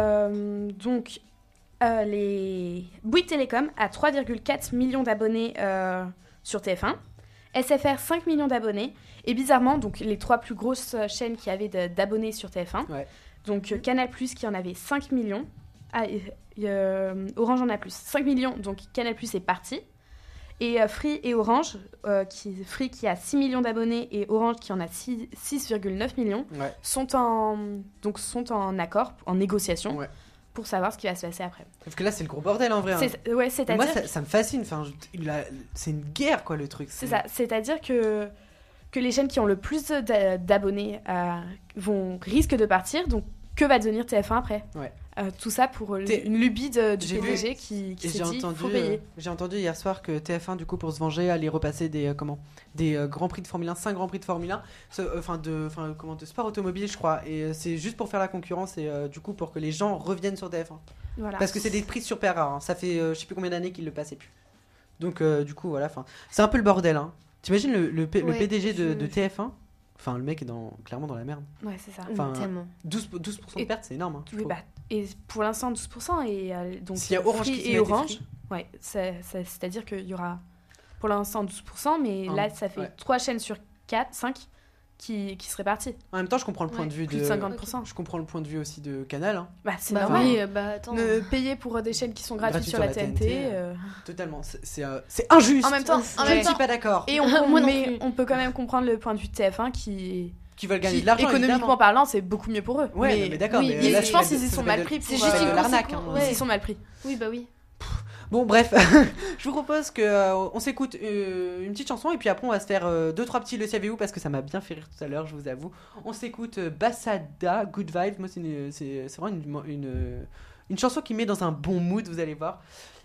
Euh, donc, euh, les Bouygues Télécom a trois virgule quatre millions d'abonnés euh, sur T F un, S F R cinq millions d'abonnés, et bizarrement, donc les trois plus grosses euh, chaînes qui avaient de- d'abonnés sur T F un. Ouais. Donc euh, Canal+ qui en avait cinq millions, ah, et, euh, Orange en a plus, cinq millions, donc Canal+ est parti. Et euh, Free et Orange, euh, qui, Free qui a six millions d'abonnés et Orange qui en a six virgule neuf millions, Ouais. sont en, donc sont en accord, en négociation, Ouais. pour savoir ce qui va se passer après. Sauf que là, c'est le gros bordel en vrai. hein. C'est, ouais, Et c'est-à-dire, moi, ça, ça me fascine. Enfin, je- il a- c'est une guerre, quoi, le truc. c'est ça, c'est-à-dire que, que les chaînes qui ont le plus d'a- d'abonnés euh, vont, risquent de partir, donc que va devenir T F un après? Ouais. Euh, tout ça pour l- T'es- une lubie de- du J'ai P D G vu- qui, qui Et s'est j'ai dit entendu, faut payer. euh, j'ai entendu hier soir que T F un, du coup, pour se venger, allait repasser des euh, comment, des euh, grands prix de Formule un, cinq grands prix de Formule un, ce- euh, enfin de, enfin comment, de sport automobile, je crois. Et euh, c'est juste pour faire la concurrence et euh, du coup pour que les gens reviennent sur T F un. Voilà. Parce que c'est des prix super rares. hein. Ça fait, euh, je sais plus combien d'années qu'ils le passaient plus. Donc euh, du coup, voilà. Enfin, c'est un peu le bordel. Hein. T'imagines le, le, P- le Ouais, P D G de, je- de T F un. Enfin, le mec est dans, clairement dans la merde. Ouais, c'est ça. Enfin, Tellement. douze, douze pour cent de Et- perte, c'est énorme. Hein, je Oui, trouve. bah, et pour l'instant, douze pour cent. Et euh, donc, S'il y a Orange Free qui se et met à des Orange, Free. ouais, c'est- c'est- c'est-à-dire qu'il y aura pour l'instant douze pour cent, mais Un, là, ça fait ouais. trois chaînes sur quatre, cinq qui, qui seraient parties. En même temps, je comprends le point Ouais, de vue Plus de. de cinquante pour cent. Je comprends le point de vue aussi de Canal. Hein. Bah, c'est Bah, normal. enfin, Oui, euh, bah attends. Ne payer pour euh, des chaînes qui sont gratuites Gratuites sur la T N T. euh, Totalement. C'est, c'est, euh, c'est injuste. En même temps, en je même ne suis temps- pas d'accord. Et on, Moi non mais plus. on peut quand même comprendre le point de vue de T F un qui, Qui veulent gagner qui, de l'argent. économiquement évidemment. parlant, c'est beaucoup mieux pour eux. Ouais, mais non, mais d'accord. oui, mais ils- là, je ça pense s'appelle- qu'ils y ça sont s'appelle mal de- pris. C'est pour, juste euh, de une l'arnaque. conséquence, hein. ouais. Ils y sont mal pris. Oui, bah oui. Bon, bref, je vous propose que euh, on s'écoute euh, une petite chanson et puis après on va se faire euh, deux trois petits le savez-vous parce que ça m'a bien fait rire tout à l'heure, je vous avoue. On s'écoute euh, Bassada, Good Vibes. Moi, c'est, une- c'est, c'est vraiment une, une, une chanson qui met dans un bon mood, vous allez voir.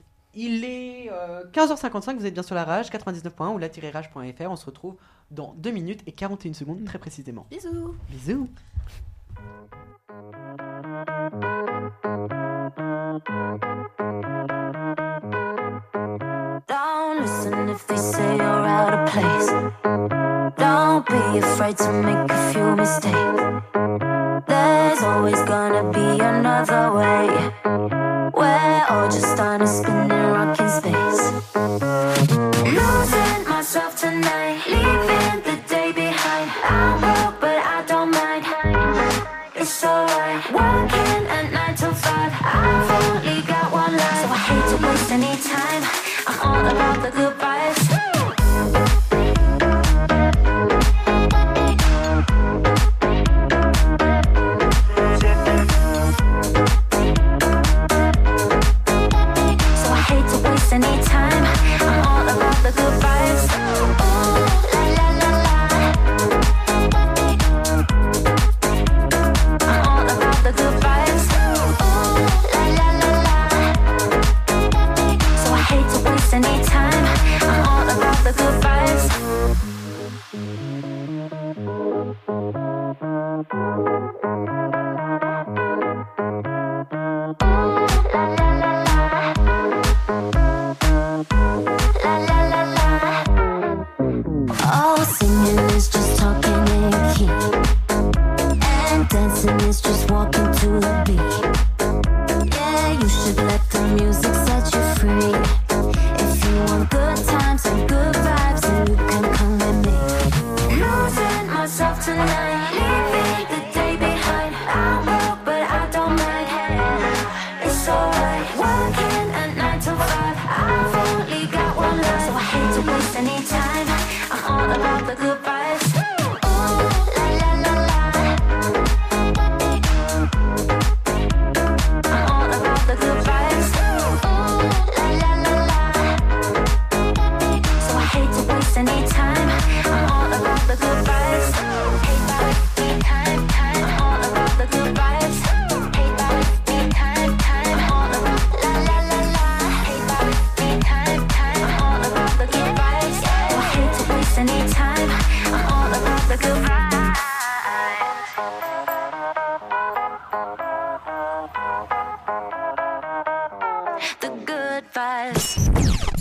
Il est euh, quinze heures cinquante-cinq, vous êtes bien sur la Rage, quatre-vingt-dix-neuf point un ou la-rage point f r. On se retrouve dans deux minutes et quarante et une secondes, très précisément. Bisous. Bisous. Don't listen if they say you're out of place. Don't be afraid to make a few mistakes. There's always gonna be another way. We're all just on a spinning rock in space. Losing myself tonight, leaving the day behind. I'm broke, but I don't mind. It's alright. Working at nine till five. I've only got one life, so I hate to waste any time. I'm all about the good vibes. So I hate to waste any time.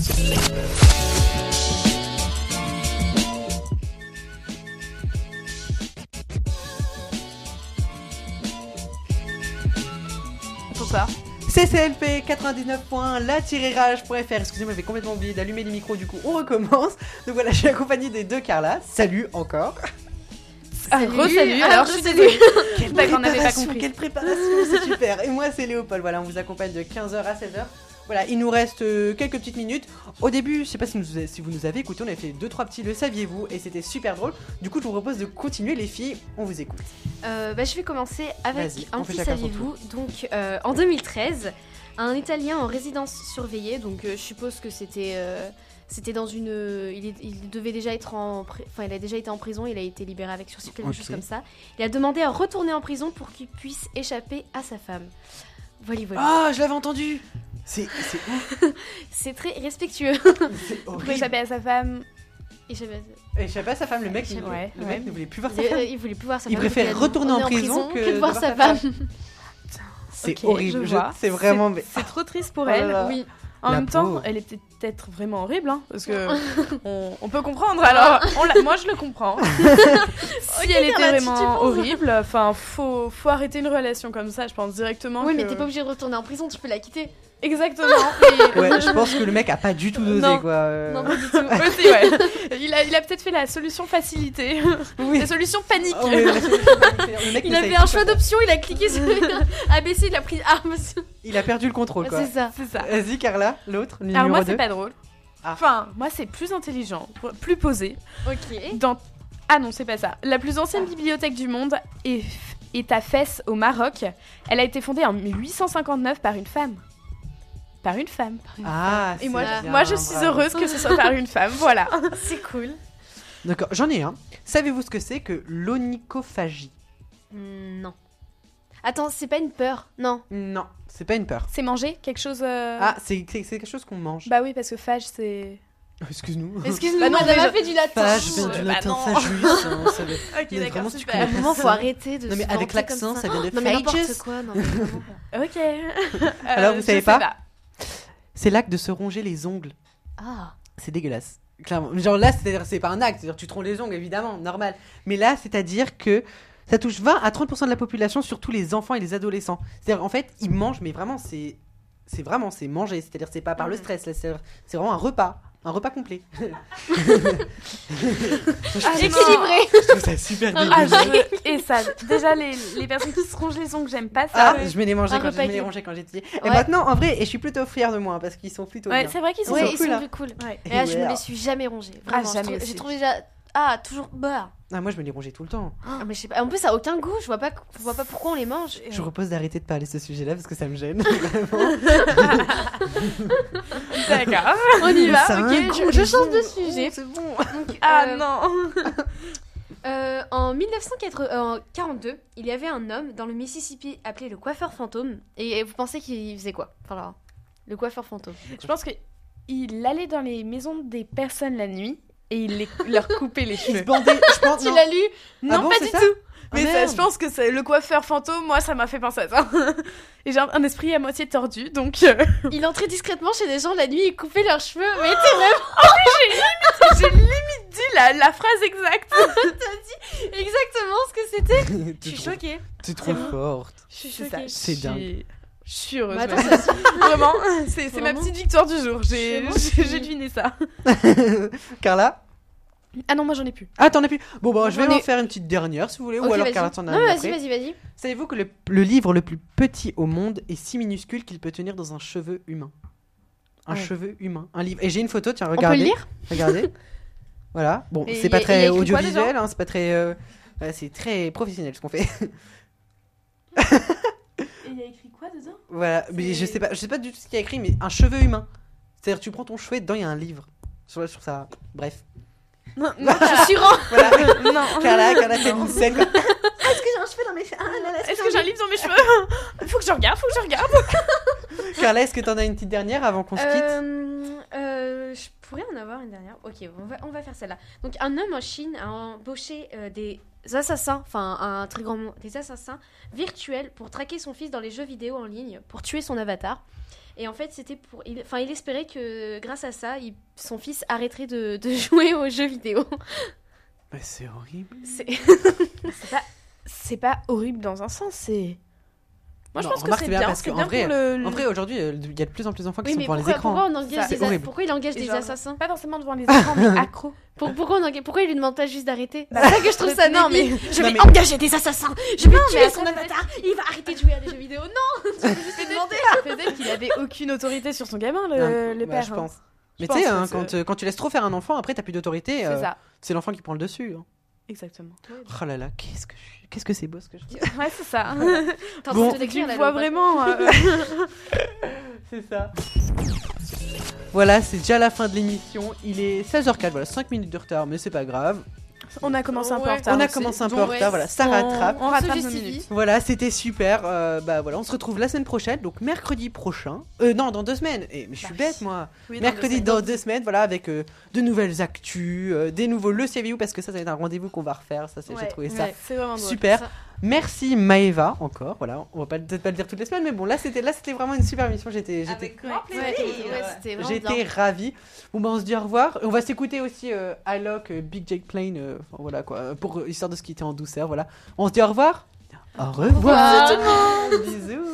Bonsoir. C C L P quatre-vingt-dix-neuf points, la rage point f r. Excusez-moi, j'avais complètement oublié d'allumer les micros, du coup on recommence. Donc voilà, je suis accompagnée des deux Carla. Salut encore. Ah, Salut. re-salut, Ah, alors je suis re-salut. désolée. Quelle D'accord, on n'avait pas préparation, compris. quelle préparation, c'est super. Et moi c'est Léopold, voilà, on vous accompagne de quinze heures à seize heures. Voilà, il nous reste euh, quelques petites minutes. Au début, je sais pas si, nous, si vous nous avez écouté, on avait fait deux trois petits le saviez-vous et c'était super drôle. Du coup, je vous propose de continuer les filles, on vous écoute. Euh, bah, je vais commencer avec Vas-y, un on fait petit chacun son saviez-vous. Donc, euh, en deux mille treize, un Italien en résidence surveillée, donc euh, je suppose que c'était euh, c'était dans une, euh, il, est- il devait déjà être en, pri- enfin il a déjà été en prison, il a été libéré avec sursis, quelque Ok. chose comme ça. Il a demandé à retourner en prison pour qu'il puisse échapper à sa femme. Voilà, voilà. Ah, je l'avais entendu. C'est c'est ouf, C'est très respectueux. c'est Pour horrible. échapper à sa femme. Échapper à- Et je sais pas, sa femme, le mec, il, Ouais, le ouais. mec ne voulait plus voir Il, sa femme. euh, il voulait plus voir sa Il femme. donc préfère a retourner en demandé prison que que de de voir voir sa sa femme. C'est Ok, horrible, je je- vois. c'est vraiment. C'est trop triste pour Oh là elle. là. Oui. En La même temps, pauvre. elle était peut-être vraiment horrible, hein, parce que on, on peut comprendre. Alors, on l'a- moi je le comprends. Si elle était Carla, tu- tu vraiment penses horrible, enfin, faut, faut arrêter une relation comme ça, je pense directement. Oui, que- mais t'es pas obligé de retourner en prison, tu peux la quitter. Exactement. mais- Ouais, je pense que le mec a pas du tout dosé Non. quoi. euh. Non, pas du tout. Aussi, ouais. Il a, il a peut-être fait la solution facilité, Oui. la solution panique. Ah oui, la solution, le mec Il ne avait savait un plus choix quoi faire. d'options, il a cliqué sur A B C, il a pris arme. Il a perdu le contrôle quoi. C'est ça. C'est ça. Vas-y Carla, l'autre, le Alors numéro moi deux. c'est pas drôle. Ah. Enfin, moi c'est plus intelligent, plus posé. Ok. Dans... Ah non, c'est pas ça. La plus ancienne bibliothèque du monde est, est à Fès, au Maroc. Elle a été fondée en mille huit cent cinquante-neuf par une femme. Par une femme. Ah, Et moi, c'est bien, moi je suis bravo. heureuse que ce soit par une femme, voilà. C'est cool. D'accord, j'en ai un. Savez-vous ce que c'est que l'onychophagie? Hmm, non. Attends, c'est pas une peur. Non. Non, c'est pas une peur. C'est manger quelque chose... euh, Ah, c'est c'est- c'est quelque chose qu'on mange. Bah oui, parce que phage c'est... Oh, excuse-nous. Excuse-moi, Bah non, madame déjà- a fait du latin. Phage vient du bah latin non. phagus. hein, ça veut- Ok, Mais vraiment, d'accord, tu super. À un connais moment, ça. faut arrêter de Non, mais se avec vanter l'accent, comme ça vient de Non, mais n'importe phages. quoi. Non, mais vraiment pas. Ok. Euh, Alors, vous je savez sais pas C'est l'acte de se ronger les ongles. Ah. C'est dégueulasse. Clairement. Genre là, c'est-à-dire, c'est pas un acte, c'est-à-dire tu te ronges les ongles, évidemment, normal. Mais là, c'est-à-dire que ça touche vingt à trente pour cent de la population, surtout les enfants et les adolescents. C'est-à-dire, en fait, ils mangent, mais vraiment, c'est, c'est vraiment, c'est manger. C'est-à-dire, c'est pas par le stress, là, c'est, c'est vraiment un repas. Un repas complet. Ah, Équilibré. Je trouve ça super Ah, dégueulasse. je- Et ça, déjà les, les personnes qui se rongent les ongles, j'aime pas Ah, ça. je me les mangeais Un quand je repas me les qui- rongeais quand j'étais petite. Et Ouais. maintenant, en vrai, et je suis plutôt fière de moi parce qu'ils sont plutôt Ouais, bien. c'est vrai qu'ils sont Ouais, sont ils cool, sont là. plus cool. Ouais. Et là, je me Ouais. les suis jamais rongés. Vraiment, Ah, je jamais trouve- aussi. J'ai trouvé déjà. Ah, toujours. Bah. Ah, moi, je me les rongeais tout le temps. Ah, mais je sais pas. En plus, ça a aucun goût. Je vois pas, je vois pas pourquoi on les mange. Je vous propose d'arrêter de parler de ce sujet-là parce que ça me gêne. Vraiment. D'accord. On y va. Ça a un Ok, goût, je, je les change de ongles. sujet. Oh, c'est bon. Donc, Ah euh, non. euh, en mille neuf cent quarante-deux, il y avait un homme dans le Mississippi appelé le coiffeur fantôme. Et vous pensez qu'il faisait quoi? Enfin, là, le coiffeur fantôme. Je pense que il allait dans les maisons des personnes la nuit et il les- leur coupait les Il se cheveux. bandait, je pense. Tu non. l'as lu? Non, Ah bon, pas c'est du ça tout. Ah, Mais ça, merde. je pense que c'est le coiffeur fantôme, moi ça m'a fait penser à ça. Et j'ai un, un esprit à moitié tordu, donc euh, Il entrait discrètement chez des gens la nuit et coupait leurs cheveux. Mais t'es vraiment j'ai limite dit la, la phrase exacte. exactement ce que c'était. Je T'es suis trop- choquée. T'es trop forte. Je suis C'est ça, choquée. C'est je dingue. suis- Je suis heureuse. Mais attends, même. ça Vraiment, c'est c'est ma Vraiment petite victoire du jour. J'ai Vraiment, j'ai- je- j'ai deviné ça. Carla? Ah non, moi j'en ai plus. Ah, t'en as plus. Bon, bah, je vais J'en ai- en faire une petite dernière si vous voulez. Ok, ou alors vas-y. Carla t'en a Non, une vas-y, après. vas-y, vas-y. Savez-vous que le, le livre le plus petit au monde est si minuscule qu'il peut tenir dans un cheveu humain? Un Ouais. cheveu humain. Un livre. Et j'ai une photo, tiens, On peut regardez. le lire? Regardez. Voilà. Bon, Et c'est y pas a- y a très écrit quoi audiovisuel, dedans hein, c'est pas très. euh, ouais, c'est très professionnel ce qu'on fait. Et il y a écrit quoi dedans? Voilà. Mais C'est- je sais pas, je sais pas du tout ce qu'il y a écrit, mais un cheveu humain. C'est-à-dire, tu prends ton cheveu et dedans il y a un livre. Sur, sur ça. Bref. Non, non, Je suis rang. Voilà. non. Carla, Carla, c'est une scène. Quoi. Est-ce que j'ai un cheveu dans mes cheveux? Ah là là, Est-ce que j'ai un livre dans mes cheveux? Faut que je regarde, faut que je regarde. Carla, est-ce que t'en as une petite dernière avant qu'on se quitte? Euh, euh, je pourrais en avoir une dernière. Ok, on va, on va faire celle-là. Donc, un homme en Chine a embauché euh, des assassins, enfin un très grand nombre, des assassins virtuels pour traquer son fils dans les jeux vidéo en ligne, pour tuer son avatar. Et en fait, c'était pour, il, enfin, il espérait que grâce à ça, il- son fils arrêterait de, de jouer aux jeux vidéo. Mais c'est horrible. C'est C'est pas, c'est pas horrible dans un sens, c'est. Moi, je Non, pense que remarque, c'est c'est bien, bien parce c'est qu'en bien vrai- pour le. le- En vrai, aujourd'hui, euh, il y a de plus en plus d'enfants qui oui, sont mais devant pourquoi, les écrans. pourquoi on engage C'est des, a- horrible. pourquoi il engage Et des genre, assassins Pas forcément devant les écrans, mais accro. pour, pourquoi, on engage, pourquoi il lui demande pas juste d'arrêter Bah, C'est ça que je trouve ça non, débile. mais- Je Non, vais mais- engager des assassins. Je vais Non, mais tuer après, son avatar. Il va arrêter de jouer à des jeux vidéo. Non. Tu peux juste lui demander. Peut-être qu'il avait aucune autorité sur son gamin, le, Non, le bah, père. je hein. pense. Mais Je tu sais, pense, hein, ouais, quand, c'est- euh, quand tu laisses trop faire un enfant, après, t'as plus d'autorité. C'est euh, ça, C'est l'enfant qui prend le dessus. hein. exactement. Oh là là, qu'est-ce que je suis- qu'est-ce que c'est beau ce que je dis. Ouais, c'est ça. T'es en Bon. train de te Tu décrire, là, vois Léopold. vraiment. euh, C'est ça. Voilà, c'est déjà la fin de l'émission. Il est seize heures quatre, voilà, cinq minutes de retard, mais c'est pas grave. On a commencé un peu en Ouais. retard. On a aussi. commencé un peu Donc, en ouais, retard, voilà, ça on- rattrape. On On se rattrape nos justifie. minutes. Voilà, c'était super. Euh, bah voilà, on se retrouve la semaine prochaine, donc mercredi prochain. Euh, non, dans deux semaines. Et, mais je suis Bah, bête, moi. Oui, non, Mercredi mais dans deux semaines, voilà, avec euh, de nouvelles actus, euh, des nouveaux le C V U, parce que ça, ça va être un rendez-vous qu'on va refaire. Ça, c'est- j'ai Ouais, trouvé c'est- ça ouais, c'est vraiment drôle. super. Ça. Merci Maëva encore. Voilà, on va pas- peut-être pas le dire toutes les semaines, mais bon, là, c'était là, c'était vraiment une super mission. J'étais, j'étais, Ouais, ouais, c'était vraiment j'étais bien. ravie. Bon, bah, on se dit au revoir. On va s'écouter aussi euh, Alok, euh, Big Jake Plane, euh, enfin, voilà quoi, euh, pour euh, histoire de se quitter en douceur. Voilà, on se dit au revoir. Au revoir. revoir tout le Bisous.